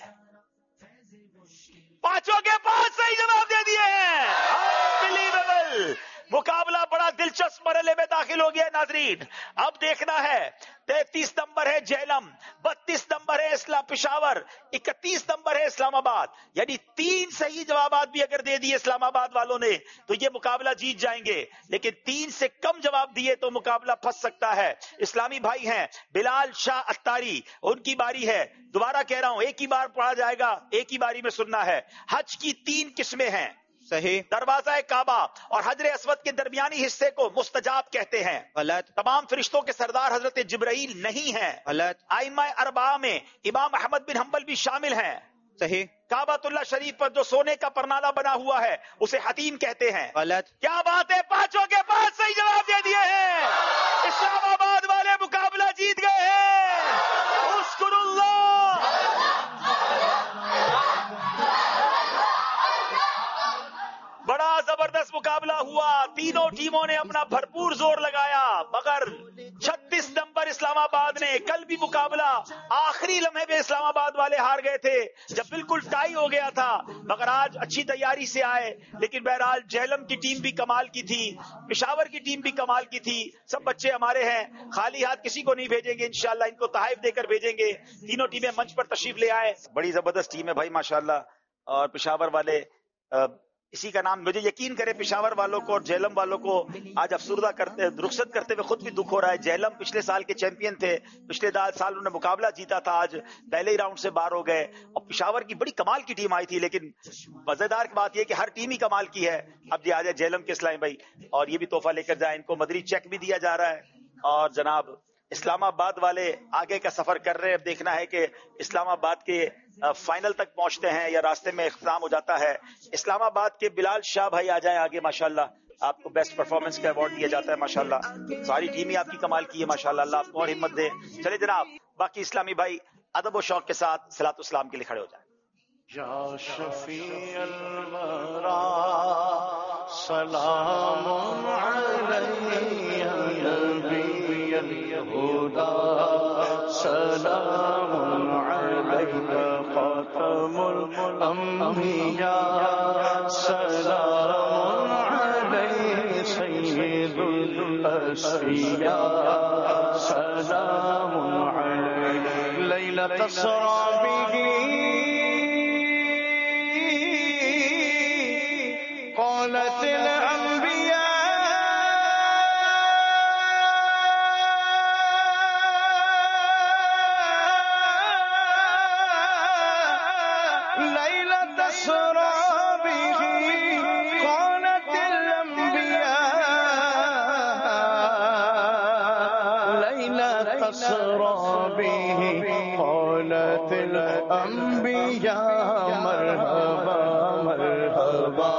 پانچوں کے پانچ صحیح جواب دے دیے ہیں. Unbelievable. مقابلہ بڑا دلچسپ مرحلے میں داخل ہو گیا ہے ناظرین. اب دیکھنا ہے تینتیس نمبر ہے جہلم، بتیس نمبر ہے اسلام پشاور، اکتیس نمبر ہے اسلام آباد. یعنی تین صحیح جوابات بھی اگر دے دیے اسلام آباد والوں نے تو یہ مقابلہ جیت جائیں گے. لیکن تین سے کم جواب دیے تو مقابلہ پھنس سکتا ہے. اسلامی بھائی ہیں بلال شاہ اتاری، ان کی باری ہے. دوبارہ کہہ رہا ہوں ایک ہی بار پڑھا جائے گا، ایک ہی باری میں سننا ہے. حج کی تین قسمیں ہیں. صحیح. دروازہ کعبہ اور حجر اسود کے درمیانی حصے کو مستجاب کہتے ہیں. غلط. تمام فرشتوں کے سردار حضرت جبرائیل نہیں ہیں. غلط. ائمہ اربعہ میں امام احمد بن حنبل بھی شامل ہیں. صحیح. کعبۃ اللہ شریف پر جو سونے کا پرنالہ بنا ہوا ہے اسے حتیم کہتے ہیں. غلط. کیا بات ہے، پانچوں کے پانچ صحیح جواب دے دیے ہیں. اسلام آباد والے مقابلہ جیت گئے ہیں. اشکر اللہ. بڑا زبردست مقابلہ ہوا. تینوں ٹیموں نے اپنا بھرپور زور لگایا مگر چھتیس نمبر اسلام آباد نے. کل بھی مقابلہ آخری لمحے میں اسلام آباد والے ہار گئے تھے جب بالکل ٹائی ہو گیا تھا، مگر آج اچھی تیاری سے آئے. لیکن بہرحال جہلم کی ٹیم بھی کمال کی تھی، پشاور کی ٹیم بھی کمال کی تھی. سب بچے ہمارے ہیں، خالی ہاتھ کسی کو نہیں بھیجیں گے انشاءاللہ، ان کو تحائف دے کر بھیجیں گے. تینوں ٹیمیں منچ پر تشریف لے آئے. بڑی زبردست ٹیم ہے بھائی ماشاءاللہ. اور پشاور والے اسی کا نام، مجھے یقین کرے پشاور والوں کو اور جہلم والوں کو آج افسردہ کرتے رخصت کرتے ہوئے خود بھی دکھ ہو رہا ہے. جہلم پچھلے سال کے چیمپئن تھے، پچھلے سال انہوں نے مقابلہ جیتا تھا، آج پہلے ہی راؤنڈ سے باہر ہو گئے. اور پشاور کی بڑی کمال کی ٹیم آئی تھی، لیکن مزیدار کی بات یہ کہ ہر ٹیم ہی کمال کی ہے. اب جی آ جائے جہلم کے اسلامی بھائی اور یہ بھی تحفہ لے کر جائیں. ان کو مدری چیک بھی دیا جا رہا ہے. اور جناب اسلام آباد والے آگے کا سفر کر رہے ہیں. اب دیکھنا ہے کہ اسلام آباد کے فائنل تک پہنچتے ہیں یا راستے میں اختتام ہو جاتا ہے. اسلام آباد کے بلال شاہ بھائی آ جائیں آگے. ماشاءاللہ آپ کو بیسٹ پرفارمنس کا ایوارڈ دیا جاتا ہے. ماشاءاللہ ساری ٹیم ہی آپ کی کمال کی ہے. ماشاءاللہ اللہ آپ کو اور ہمت دے. چلے جناب باقی اسلامی بھائی ادب و شوق کے ساتھ صلاۃ والسلام کے لیے کھڑے ہو جائیں. یا شفیع الورا سلام علیہ نبی الہدی سلام علیہ خاتم الانبیاء سلام علیہ سید الاسفیاء سلام علیہ لیلۃ اسری بہ قالت الانبیاء لیلۃ اسری أسرى به قالت الأنبياء مرحبا مرحبا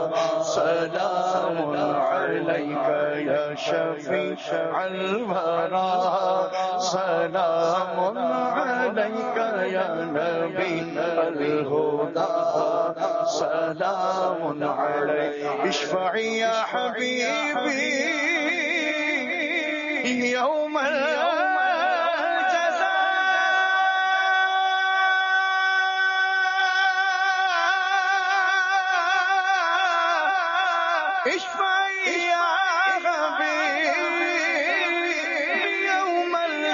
سلام عليك يا شفيع الورى سلام عليك يا نبي الهدى سلام عليك اشفعي يا حبيبي يوم الجزاء اشفعي يا حبيبي يوم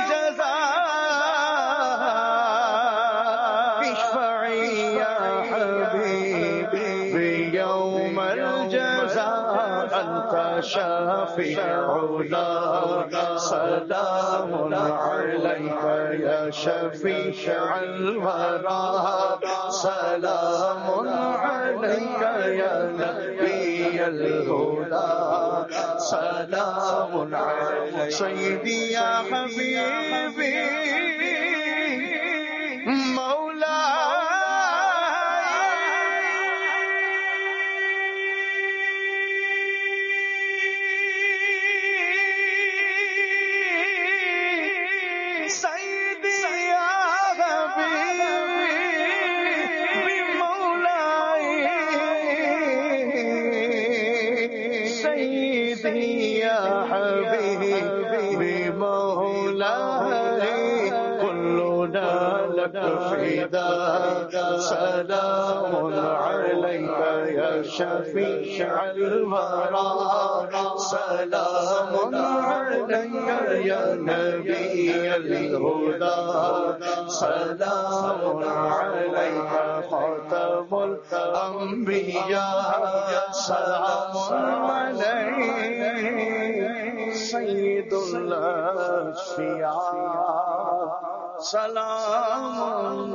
الجزاء اشفعي يا حبيبي يوم الجزاء أنت شافعنا سلام عليك يا شفيع الورى سلام عليك يا نبي الهدى سلام عليك سيدي يا حبيبي سلام عليك يا شفيع الورى سلام عليك يا نبي الهدى سلام عليك خاتم الأنبياء سلام عليك سيد الأشفياء سلام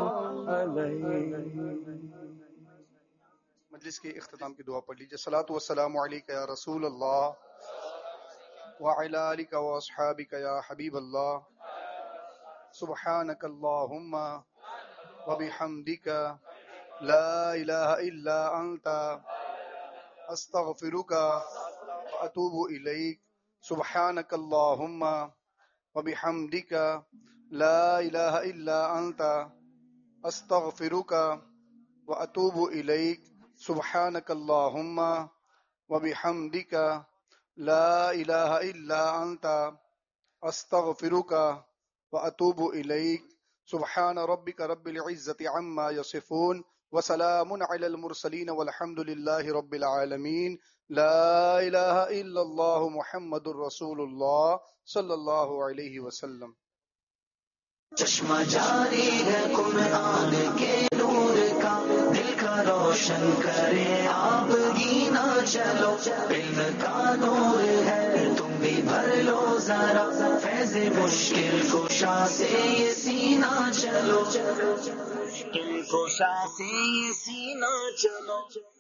مجلس کے اختتام کی دعا پڑھ لیجیے. صلاۃ والسلام علیک یا رسول اللہ وعلی آلک واصحابک یا حبیب اللہ سبحانک اللہم وبحمدک لا الہ الا انت استغفرک واتوب الیک سبحانک اللہم وبحمدک لا الہ الا انت استغفرک واتوب الیک سبحانک اللہم وبحمدک لا الہ الا انت استغفرک واتوب الیک سبحان ربک رب العزۃ عما یصفون وسلام علی المرسلین والحمد للہ رب العالمین. لا الہ الا اللہ محمد الرسول اللہ صلی اللہ علیہ وسلم. چشمہ جاری ہے قرآن کے نور کا دل کا روشن کرے آپ گینا چلو علم کا نور ہے تم بھی بھر لو ذرا فیض مشکل کشا سے یہ سینہ چلو مشکل کشا سے یہ سینہ چلو.